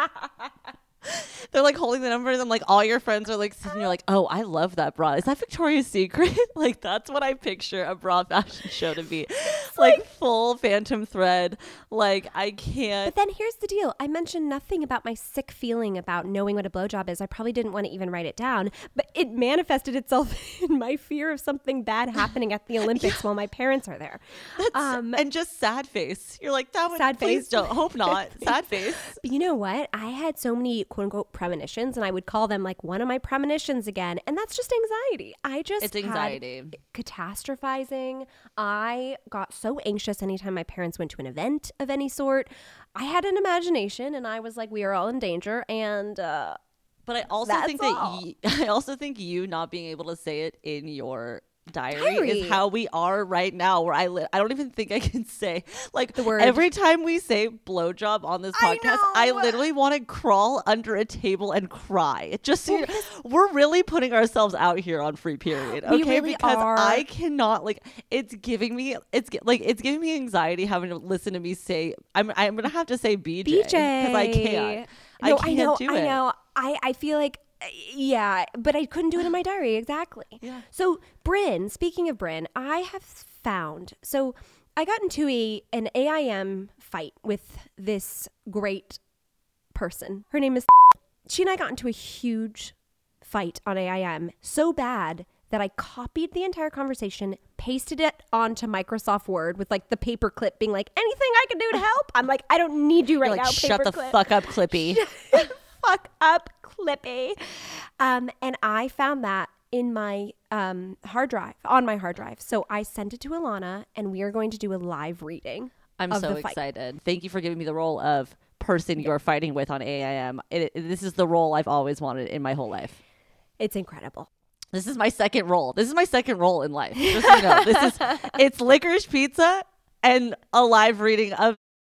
They're like holding the numbers, and like all your friends are like sitting. You're like, oh, I love that bra. Is that Victoria's Secret? Like that's what I picture a bra fashion show to be, like, like full Phantom Thread. Like I can't. But then here's the deal: I mentioned nothing about my sick feeling about knowing what a blowjob is. I probably didn't want to even write it down, but it manifested itself in my fear of something bad happening at the Olympics yeah. while my parents are there. Um, and just sad face. You're like, that would sad please face. Don't hope not. Sad face. But you know what? I had so many quote unquote premonitions, and I would call them like one of my premonitions again, and that's just anxiety. I just it's anxiety had catastrophizing. I got so anxious anytime my parents went to an event of any sort. I had an imagination, and I was like, we are all in danger. And uh but I also that's think all. that y- I also think you not being able to say it in your diary, diary is how we are right now, where I li- I don't even think I can say like the word. Every time we say blowjob on this podcast, I, I literally want to crawl under a table and cry. It just well, we're really putting ourselves out here on Free Period, okay? We really because are. I cannot like it's giving me it's like it's giving me anxiety having to listen to me say I'm I'm gonna have to say B J because I can't. No, I can't I know, do I it. know. I I feel like. Yeah, but I couldn't do it in my diary. Exactly. Yeah. So Bryn, speaking of Bryn, I have found, so I got into a an A I M fight with this great person. Her name is, she and I got into a huge fight on A I M, so bad that I copied the entire conversation, pasted it onto Microsoft Word with like the paper clip being like, anything I can do to help? I'm like, I don't need you right You're like, now, shut the paperclip. fuck up, Clippy. Fuck up, Clippy. Um, and I found that in my um, hard drive, on my hard drive. So I sent it to Alana, and we are going to do a live reading. I'm of so the fight. excited. Thank you for giving me the role of person you're fighting with on A I M. It, it, this is the role I've always wanted in my whole life. It's incredible. This is my second role. This is my second role in life. Just so you know, this is it's licorice pizza and a live reading of.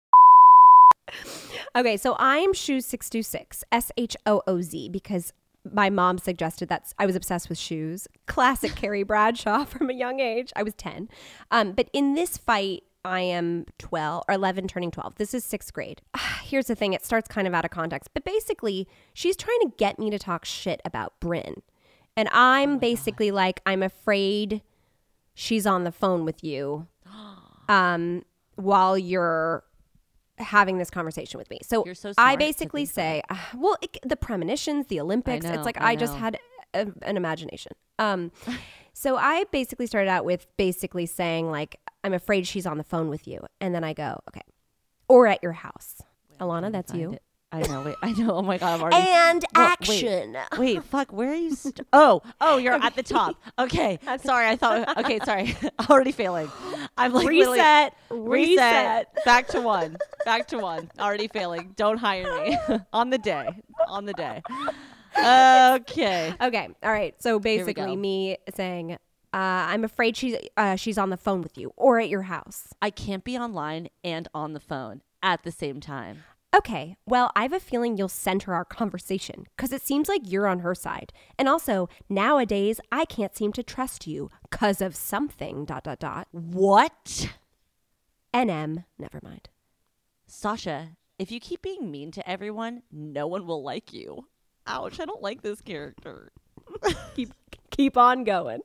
Okay, so I'm Shoes six two six, S H O O Z, because my mom suggested that I was obsessed with shoes. Classic Carrie Bradshaw from a young age. I was ten. Um, but in this fight, I am twelve or eleven turning twelve. This is sixth grade. Here's the thing. It starts kind of out of context. But basically, she's trying to get me to talk shit about Bryn. And I'm oh basically God. like, I'm afraid she's on the phone with you um, while you're having this conversation with me. So, so I basically say, uh, well, it, the premonitions, the Olympics, know, it's like I, I just had a, an imagination. Um, so I basically started out with basically saying like, I'm afraid she's on the phone with you. And then I go, okay, or at your house. Wait, Alana, that's you. It. I know. Wait, I know. Oh my God, I'm already. And well, action. Wait, wait, fuck. Where are you? St- oh, oh, you're at the top. Okay. Sorry, I thought. Okay, sorry. Already failing. I'm like reset, reset, reset. Back to one. Back to one. Already failing. Don't hire me on the day. On the day. Okay. Okay. All right. So basically, me saying, uh, "I'm afraid she's uh, she's on the phone with you or at your house." I can't be online and on the phone at the same time. Okay, well, I have a feeling you'll center our conversation because it seems like you're on her side. And also, nowadays, I can't seem to trust you because of something, dot, dot, dot. What? N M, never mind. Sasha, if you keep being mean to everyone, no one will like you. Ouch, I don't like this character. keep, keep on going.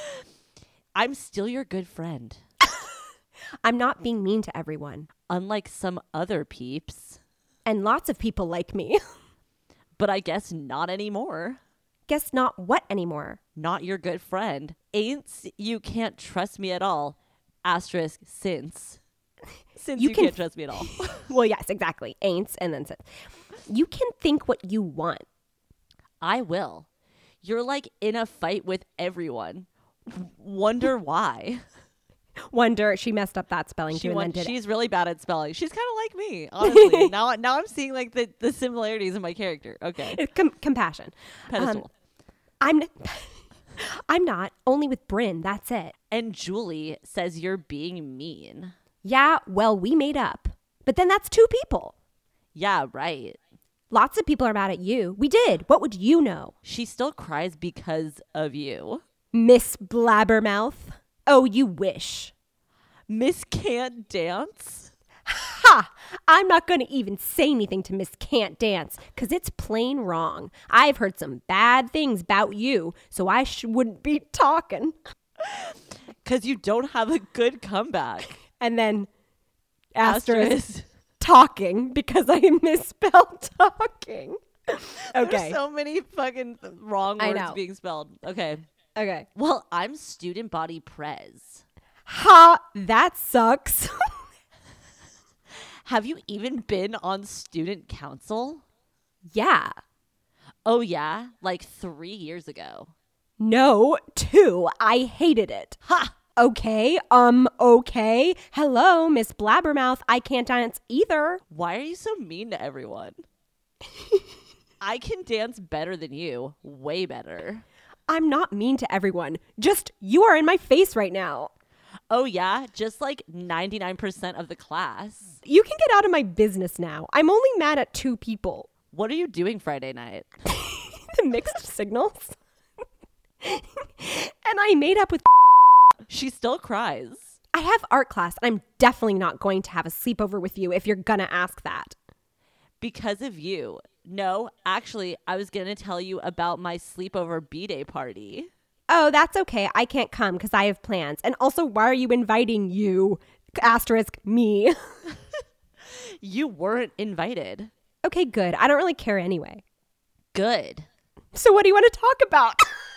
I'm still your good friend. I'm not being mean to everyone. Unlike some other peeps. And lots of people like me. But I guess not anymore. Guess not what anymore? Not your good friend. Ain't you can't trust me at all. Asterisk since. Since you, you can can't trust me at all. Well, yes, exactly. Ain't and then since. You can think what you want. I will. You're like in a fight with everyone. Wonder why. Wonder she messed up that spelling she too. won- and then did she's it. really bad at spelling. She's kind of like me, honestly. now, now I'm seeing like the, the similarities in my character. Okay, Com- compassion. Pedestal. Um, I'm, n- I'm not. Only with Bryn. That's it. And Julie says you're being mean. Yeah. Well, we made up, but then that's two people. Yeah, right. Lots of people are mad at you. We did. What would you know? She still cries because of you. Miss Blabbermouth. Oh, you wish. Miss Can't Dance? Ha! I'm not going to even say anything to Miss Can't Dance because it's plain wrong. I've heard some bad things about you, so I sh- wouldn't be talking. Because you don't have a good comeback. And then asterisk, Asterisk. talking because I misspelled talking. Okay. There's so many fucking wrong I words know. being spelled. Okay. Okay. Well, I'm student body prez. Ha! That sucks. Have you even been on student council? Yeah. Oh, yeah? Like three years ago. No, two. I hated it. Ha! Okay, um, okay. Hello, Miss Blabbermouth. I can't dance either. Why are you so mean to everyone? I can dance better than you. Way better. I'm not mean to everyone. Just you are in my face right now. Oh, yeah? Just like ninety-nine percent of the class. You can get out of my business now. I'm only mad at two people. What are you doing Friday night? Mixed signals. And I made up with She still cries. I have art class and I'm definitely not going to have a sleepover with you if you're gonna ask that. Because of you. No, actually, I was going to tell you about my sleepover B-Day party. Oh, that's okay. I can't come because I have plans. And also, why are you inviting you? Asterisk me. You weren't invited. Okay, good. I don't really care anyway. Good. So what do you want to talk about?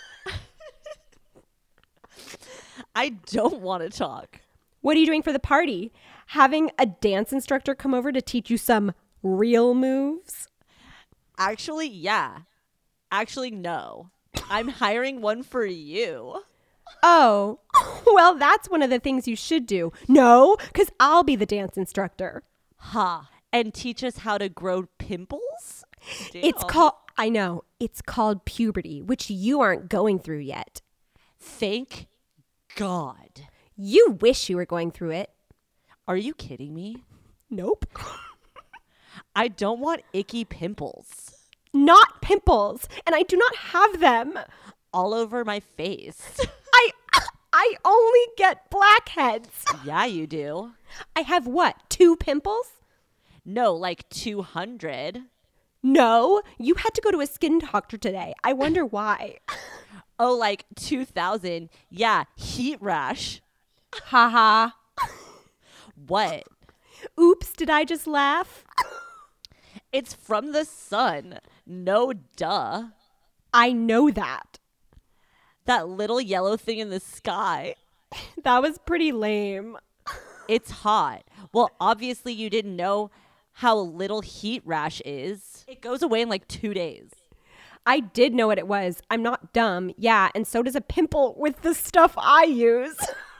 I don't want to talk. What are you doing for the party? Having a dance instructor come over to teach you some real moves? Actually, yeah. Actually, no. I'm hiring one for you. Oh, well, that's one of the things you should do. No, because I'll be the dance instructor. Ha. And teach us how to grow pimples? It's Damn. called, I know, it's called puberty, which you aren't going through yet. Thank God. You wish you were going through it. Are you kidding me? Nope. I don't want icky pimples Not pimples, and I do not have them. all over my face. I I only get blackheads. Yeah, you do. I have what? Two pimples? No, like two hundred. No, you had to go to a skin doctor today. I wonder why. Oh, like two thousand. Yeah, heat rash. Haha. What? Oops, did I just laugh? It's from the sun. No duh. I know that. That little yellow thing in the sky. That was pretty lame. It's hot. Well, obviously you didn't know how little heat rash is. It goes away in like two days. I did know what it was. I'm not dumb. Yeah, and so does a pimple with the stuff I use.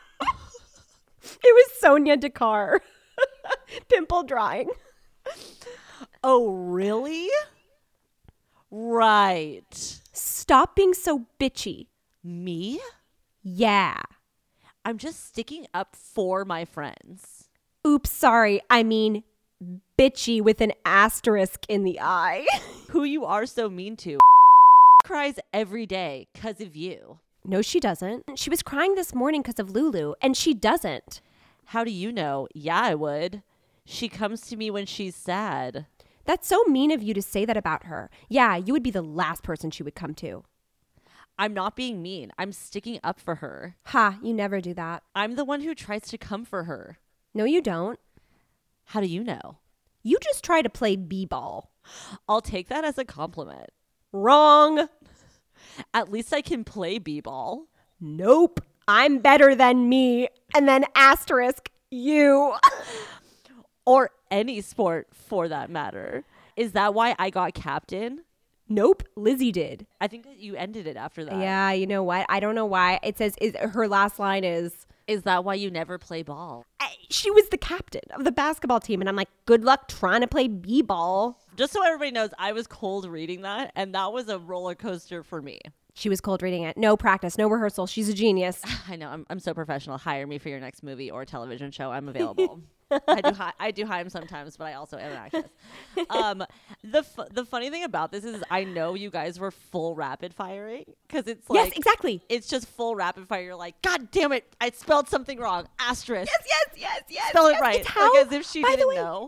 It was Sonia Dakar. Pimple drying. Oh, really? Right. Stop being so bitchy. Me? Yeah. I'm just sticking up for my friends. Oops, sorry. I mean, bitchy with an asterisk in the eye. Who you are so mean to. Cries every day because of you. No, she doesn't. She was crying this morning because of Lulu, and she doesn't. How do you know? Yeah, I would. She comes to me when she's sad. That's so mean of you to say that about her. Yeah, you would be the last person she would come to. I'm not being mean. I'm sticking up for her. Ha, you never do that. I'm the one who tries to come for her. No, you don't. How do you know? You just try to play b-ball. I'll take that as a compliment. Wrong. At least I can play b-ball. Nope. I'm better than me. And then asterisk, you. Or any sport for that matter. Is that why I got captain? Nope. Lizzie did. I think that you ended it after that. Yeah, you know what? I don't know why. It says is her last line is, Is that why you never play ball? I- she was the captain of the basketball team. And I'm like, good luck trying to play b-ball. Just so everybody knows, I was cold reading that, and that was a roller coaster for me. She was cold reading it. No practice, no rehearsal. She's a genius. I know, I'm, I'm so professional. Hire me for your next movie or television show. I'm available. I do hi- I do Haim sometimes, but I also am an actress. Um, the f- the funny thing about this is I know you guys were full rapid firing because it's like Yes, exactly. it's just full rapid fire. You're like, God damn it, I spelled something wrong. Asterisk. Yes, yes, yes, yes. Spell yes. it right. It's how, like as if she by the didn't way, know.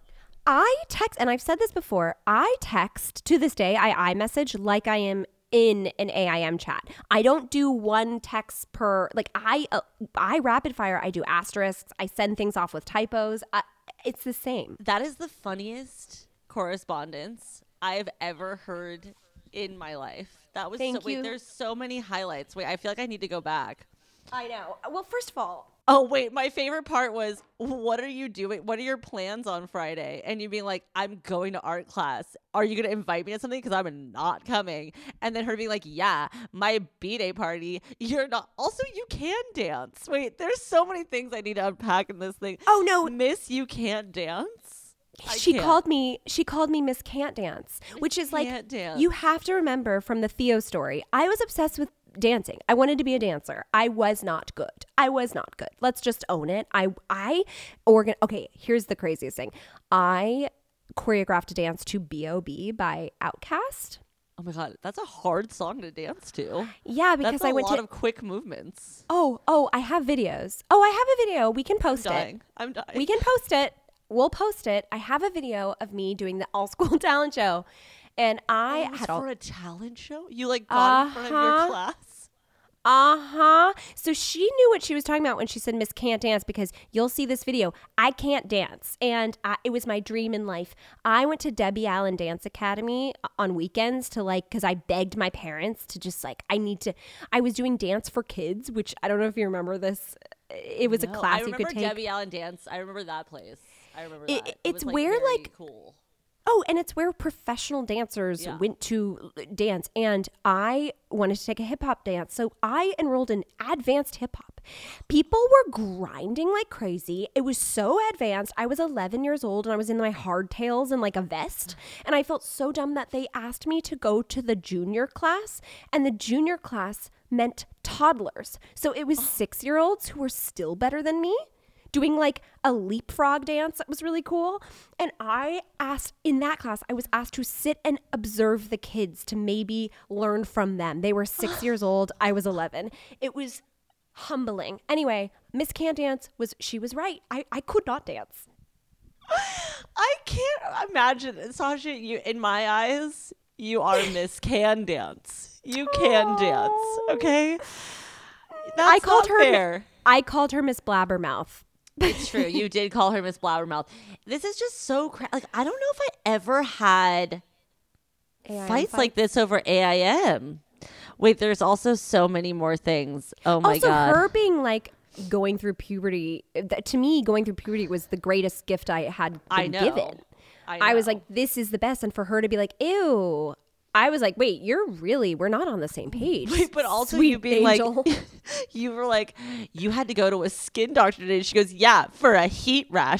I text, and I've said this before, I text to this day, I iMessage like I am in an A I M chat. I don't do one text per, like I, uh, I rapid fire, I do asterisks, I send things off with typos. I, it's the same. That is the funniest correspondence I've ever heard in my life. That was Thank so, wait, you. there's so many highlights. Wait, I feel like I need to go back. I know. Well, first of all, Oh, wait, my favorite part was, what are you doing? What are your plans on Friday? And you being like, I'm going to art class. Are you going to invite me to something? Because I'm not coming. And then her being like, yeah, my B-Day party. You're not. Also, you can dance. Wait, there's so many things I need to unpack in this thing. oh no, Miss, you can't dance? I she can't. called me she called me Miss Can't Dance, which is like Can't dance. you have to remember from the Theo story. I was obsessed with dancing. I wanted to be a dancer. I was not good. I was not good. Let's just own it. I I organ Okay, here's the craziest thing. I choreographed a dance to B O B by Outkast. Oh my God, that's a hard song to dance to. Yeah, because That's a I went lot to of quick movements. Oh, oh, I have videos. Oh, I have a video. We can post I'm it. dying. I'm dying. We can post it. We'll post it. I have a video of me doing the all school talent show. And I Oh, it was had all for a talent show? You like got in front of your Uh-huh. class? Uh-huh. So she knew what she was talking about when she said Miss Can't Dance, because you'll see this video. I can't dance. And I, it was my dream in life. I went to Debbie Allen Dance Academy on weekends to like, because I begged my parents to just like, I need to, I was doing Dance for Kids, which I don't know if you remember this. It was No, a class I you remember could take. Debbie Allen Dance. I remember that place. I remember It- that. It it's was, like, where, very like- cool. Oh, and it's where professional dancers Yeah. went to dance. And I wanted to take a hip hop dance. So I enrolled in advanced hip hop. People were grinding like crazy. It was so advanced. I was eleven years old and I was in my hardtails and like a vest. And I felt so dumb that they asked me to go to the junior class. And the junior class meant toddlers. So it was six year olds who were still better than me, doing like a leapfrog dance that was really cool. And I asked, in that class, I was asked to sit and observe the kids to maybe learn from them. They were six years old. I was eleven. It was humbling. Anyway, Miss Can't Dance was, she was right. I, I could not dance. I can't imagine, Sasha, you, in my eyes, you are Miss Can Dance. You can dance, okay? That's I called not her, fair. I called her Miss Blabbermouth. It's true. You did call her Miss Blabbermouth. This is just so cra- like I don't know if I ever had A I M fights fight. like this over A I M. Wait, there's also so many more things. Oh my also, God. her being like going through puberty, that, to me, going through puberty was the greatest gift I had been I know. given. I, I was know. like, this is the best. And for her to be like, ew, I was like, wait, you're really, we're not on the same page. Wait, but also Sweet you being angel. like, you were like, you had to go to a skin doctor today. She goes, yeah, for a heat rash.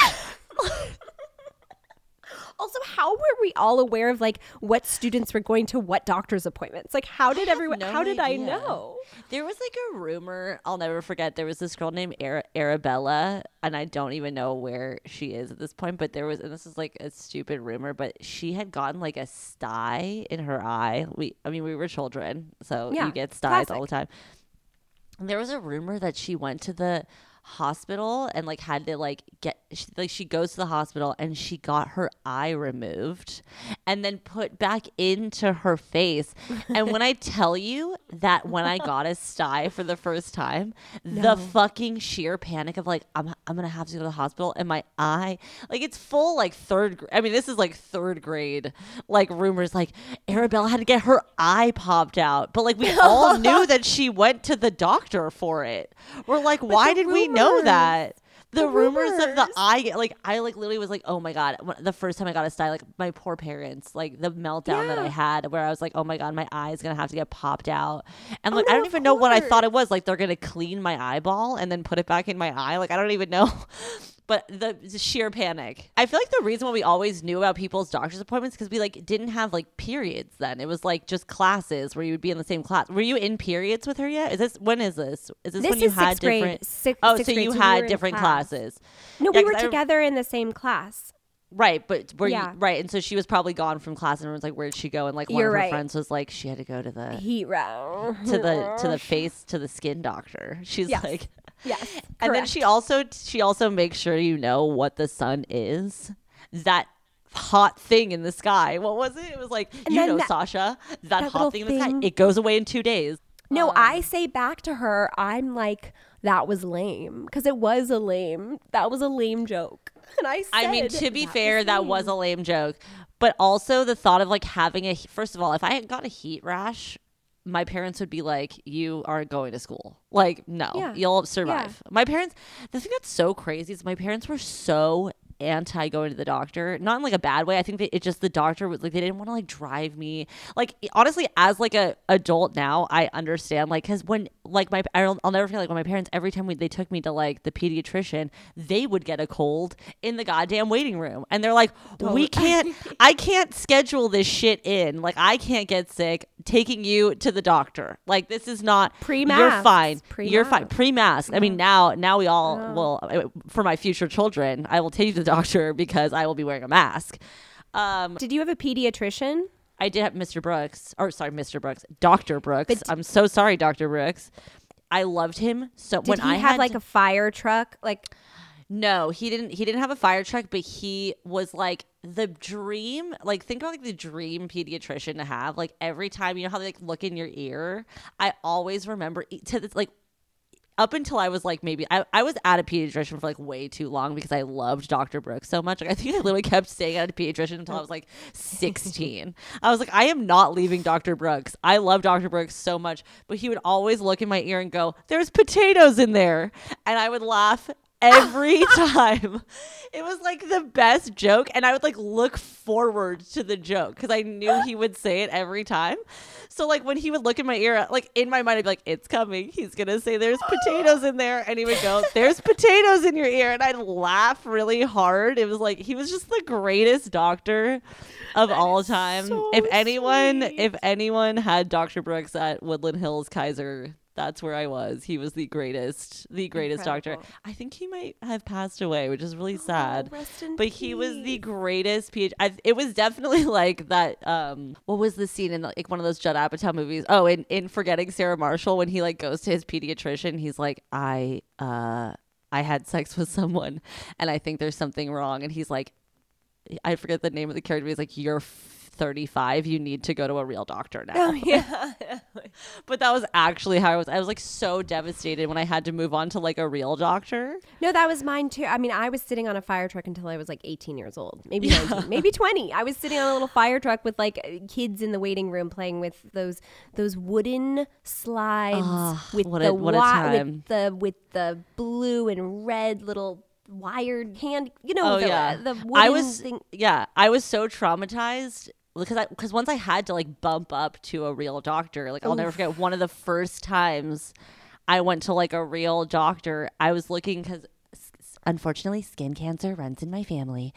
Also, how were we all aware of like what students were going to what doctor's appointments? Like, how did have everyone, no how did I idea. know? There was like a rumor, I'll never forget. There was this girl named Ara- Arabella, and I don't even know where she is at this point, but there was, and this is like a stupid rumor, but she had gotten like a sty in her eye. We, I mean, we were children, so Yeah, you get styes all classic. the time. And there was a rumor that she went to the hospital and like had to like get she, like she goes to the hospital and she got her eye removed and then put back into her face. And when I tell you that when I got a sty for the first time, the fucking sheer panic of like I'm I'm gonna have to go to the hospital and my eye, like it's full like third gr- I mean this is like third grade like rumors like Arabella had to get her eye popped out, but like we all knew that she went to the doctor for it. We're like, why the did we know rumors. that? The, The rumors, of the rumors. eye, like I like literally was like, oh my God, when- the first time I got a sty, like my poor parents, like the meltdown that I Yeah. had where I was like, oh my God, my eye is going to have to get popped out. And like, Oh, I no, don't of even know what I thought it course. was. Like they're going to clean my eyeball and then put it back in my eye. Like, I don't even know. But the, the sheer panic. I feel like the reason why we always knew about people's doctor's appointments because we like didn't have like periods then. It was like just classes where you would be in the same class. Were you in periods with her yet? Is this when is this? Is this, This when you is had sixth grade. different? Sixth- oh, sixth so grade, you so we had were in different class. classes. No, Yeah, we were 'cause I- together in the same class. Right, but were Yeah. you right? And so she was probably gone from class, and everyone's like, "Where'd she go?" And like one You're of her right. friends was like, "She had to go to the Heat round. to the to the face to the skin doctor." She's Yes. like, Yes. and then correct. she also she also makes sure you know what the sun is. That hot thing in the sky. What was it? It was like, And you then know, that- Sasha, that, that hot little thing in the sky. thing- It goes away in two days. No, Um, I say back to her, I'm like, that was lame. Because it was a lame, that was a lame joke. And I said, I mean, to be that fair, was that lame. was a lame joke. But also the thought of like having a, first of all, if I had got a heat rash, my parents would be like, you aren't going to school. Like, no, Yeah. you'll survive. My parents, the thing that's so crazy is my parents were so anti going to the doctor, not in like a bad way. I think that it just, the doctor was like, they didn't want to like drive me. Like, honestly, as like a adult now, I understand, like, because when like my, I'll, I'll never feel like when my parents, every time we, they took me to like the pediatrician, they would get a cold in the goddamn waiting room. And they're like, we can't, I can't schedule this shit in. Like, I can't get sick taking you to the doctor. Like, this is not, you're Pre-masks. fine. Pre-mask. You're fine. Pre-mask. I mean, now, now we all will, for my future children, I will take you to the doctor because I will be wearing a mask. Um, Did you have a pediatrician? I did have Mister Brooks, or sorry, Mister Brooks, Doctor Brooks. But d- I'm so sorry, Doctor Brooks. I loved him so. Did when he I have had like to- a fire truck? Like, no, he didn't. He didn't have a fire truck, but he was like the dream. Like, think about like the dream pediatrician to have. Like, every time, you know how they like look in your ear. I always remember e- to this, like. Up until I was like maybe I, I was at a pediatrician for like way too long because I loved Doctor Brooks so much. Like, I think I literally kept staying at a pediatrician until I was like sixteen. I was like, I am not leaving Doctor Brooks. I love Doctor Brooks so much, but he would always look in my ear and go, "There's potatoes in there," and I would laugh every time. It was like the best joke, and I would like look forward to the joke because I knew he would say it every time. So like when he would look in my ear, like in my mind, I'd be like, "It's coming. He's gonna say there's potatoes in there," and he would go, "There's potatoes in your ear," and I'd laugh really hard. It was like he was just the greatest doctor of all time. so if anyone, sweet. if anyone had Doctor Brooks at Woodland Hills Kaiser, that's where I was. He was the greatest, the greatest doctor. Incredible. I think he might have passed away, which is really sad. rest in But he was the peace. greatest PhD. I, it was definitely like that. Um, what was the scene in like one of those Judd Apatow movies? Oh, in, in Forgetting Sarah Marshall, when he like goes to his pediatrician, he's like, I, uh, I had sex with someone, and I think there's something wrong. And he's like, I forget the name of the character. But he's like, "You're thirty-five. You need to go to a real doctor now." oh yeah. But that was actually how I was. I was like so devastated when I had to move on to like a real doctor. No, that was mine too. I mean, I was sitting on a fire truck until I was like eighteen years old, maybe nineteen, maybe twenty. I was sitting on a little fire truck with like kids in the waiting room playing with those those wooden slides Ah, with what the a- what a wi- time. with the with the blue and red little wired hand. You know, Oh the, yeah, the wooden I was. thing. Yeah, I was so traumatized because I because once I had to like bump up to a real doctor. Like I'll never Oof. forget one of the first times I went to like a real doctor. I was looking because. Unfortunately, skin cancer runs in my family.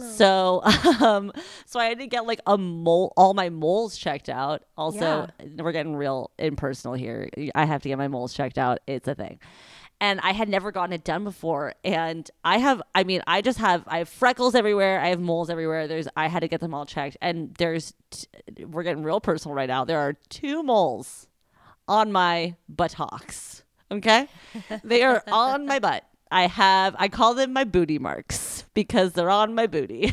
So um so I had to get like a mole, all my moles checked out. Also, we're getting real impersonal here. I have to get my moles checked out. It's a thing. And I had never gotten it done before. And I have, I mean, I just have, I have freckles everywhere. I have moles everywhere. There's, I had to get them all checked. And there's, t- we're getting real personal right now. There are two moles on my buttocks. Okay. They are on my butt. I have, I call them my booty marks because they're on my booty.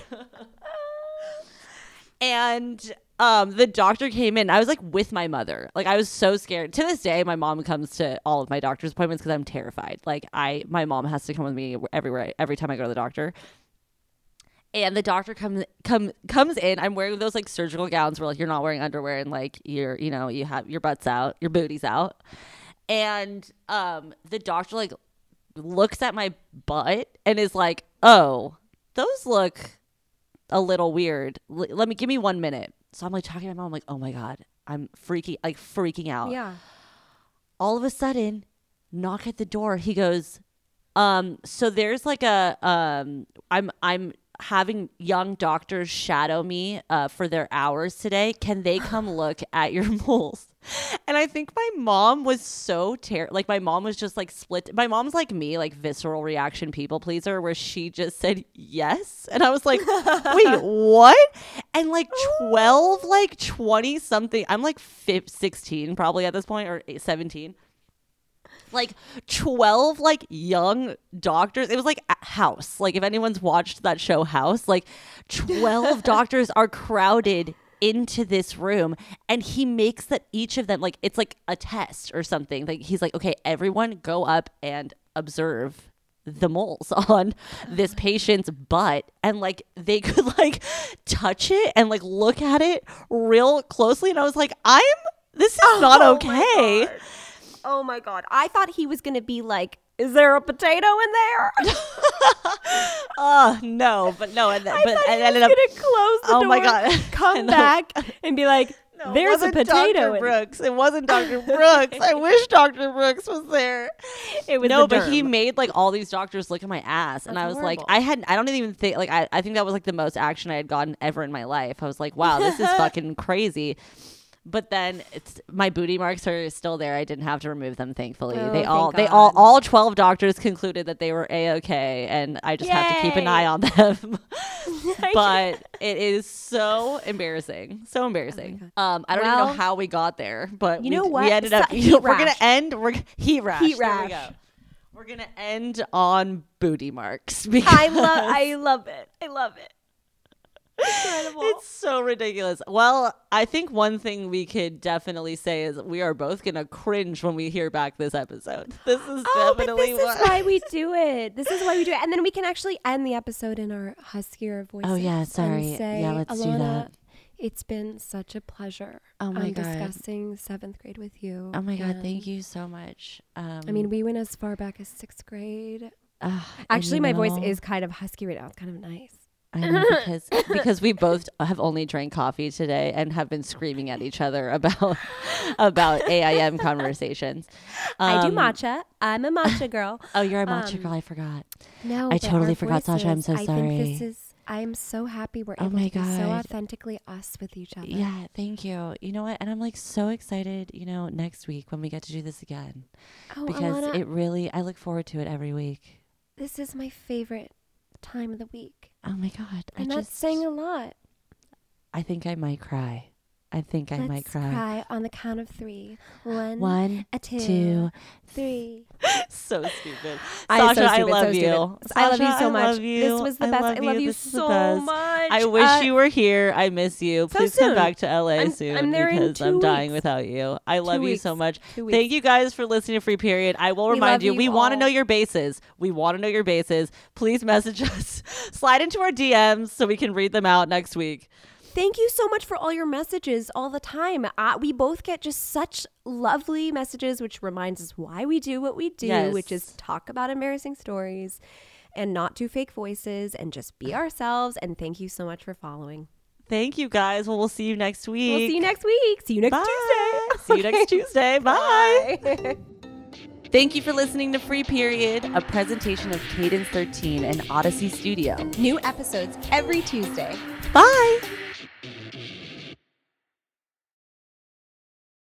And um, the doctor came in. I was like with my mother. Like I was so scared. To this day, my mom comes to all of my doctor's appointments because I'm terrified. Like I, my mom has to come with me everywhere, every time I go to the doctor. And the doctor comes come comes in. I'm wearing those like surgical gowns where like you're not wearing underwear and like you're, you know, you have your butt's out, your booty's out. And um, the doctor like looks at my butt and is like, "Oh, those look a little weird. L- let me give me one minute." So I'm like talking to my mom. I'm like, "Oh my God, I'm freaking like freaking out." Yeah. All of a sudden, knock at the door. He goes, Um, so there's like a um, I'm I'm having young doctors shadow me uh, for their hours today. Can they come look at your moles? And I think my mom was so ter- like my mom was just like split. My mom's like me, like visceral reaction people pleaser, where she just said yes, and I was like, wait, what? And like twelve, like twenty something. I'm like sixteen probably at this point, or seventeen. Like twelve like young doctors. It was like House. Like if anyone's watched that show House, like twelve doctors are crowded into this room, and he makes that each of them, like it's like a test or something. Like he's like, okay, everyone go up and observe the moles on this patient's butt, and like they could like touch it and like look at it real closely, and I was like, I'm this is oh, not okay. My Oh my God. I thought he was going to be like, is there a potato in there? Oh, no, but no. And, I but thought I he ended was up going to close the oh door, my God. come back and be like, no, there's a potato Doctor in Brooks. It wasn't Doctor Brooks. I wish Doctor Brooks was there. It was no, the but he derm. made like all these doctors look at my ass. And That's I was horrible. like, I had, I don't even think like, I, I think that was like the most action I had gotten ever in my life. I was like, wow, this is fucking crazy. But then it's my booty marks are still there. I didn't have to remove them, thankfully. Oh, they thank all, God. they all, all twelve doctors concluded that they were a-okay, and I just Yay. have to keep an eye on them. But it is so embarrassing, so embarrassing. Oh um, I don't well, even know how we got there, but you we, know what? we ended up. So, You know, we're rash. gonna end. We're heat rash. Heat There rash. we go. We're gonna end on booty marks. I love I love it. I love it. Incredible. It's so ridiculous. Well, I think one thing we could definitely say is we are both going to cringe when we hear back this episode. This is Oh, definitely but this what... is why we do it. This is why we do it. And then we can actually end the episode in our huskier voices. Oh, yeah, sorry. And say, Yeah, let's do Alana, that. It's been such a pleasure Oh my um, God. discussing seventh grade with you. Oh my God, And, thank you so much. Um, I mean, we went as far back as sixth grade. uh, Actually, and my you voice know- is kind of husky right now. It's kind of nice. I know, because because we both have only drank coffee today and have been screaming at each other about about A I M conversations. Um, I do matcha. I'm a matcha girl. Oh, you're a matcha Um, girl. I forgot. No, I but totally our forgot, Sasha. I'm voices, so I sorry. think this is. I'm so happy we're Oh able my to be so God. authentically us with each other. Yeah, thank you. You know what? And I'm like so excited, you know, next week when we get to do this again. Oh, Because Alana, it really, I look forward to it every week. this is my favorite time of the week. Oh my God. And I that's just, saying a lot. I think I might cry. I think I Let's might cry. cry on the count of three. One, One, a two, two. three. So stupid. I'm Sasha, so I stupid, love so you. stupid. I love you Sasha, so I much. love you. This was the I best. love I love you This is the so best. much. I wish Uh, you were here. I miss you. so Please come soon. back to L A I'm- soon I'm there in because two I'm dying weeks. without you. I love Two you so weeks. much. Two weeks. Thank you guys for listening to Free Period. I will We remind love you, you we want to all. know your bases. We want to know your bases. Please message us. Slide into our D Ms so we can read them out next week. Thank you so much for all your messages all the time. Uh, we both get just such lovely messages, which reminds us why we do what we do, Yes. which is talk about embarrassing stories and not do fake voices and just be ourselves. And thank you so much for following. Thank you guys. Well, we'll see you next week. We'll see you next week. See you next Bye. Tuesday. See you next Tuesday. Bye. Bye. Thank you for listening to Free Period, a presentation of Cadence thirteen and Odyssey Studio. New episodes every Tuesday. Bye.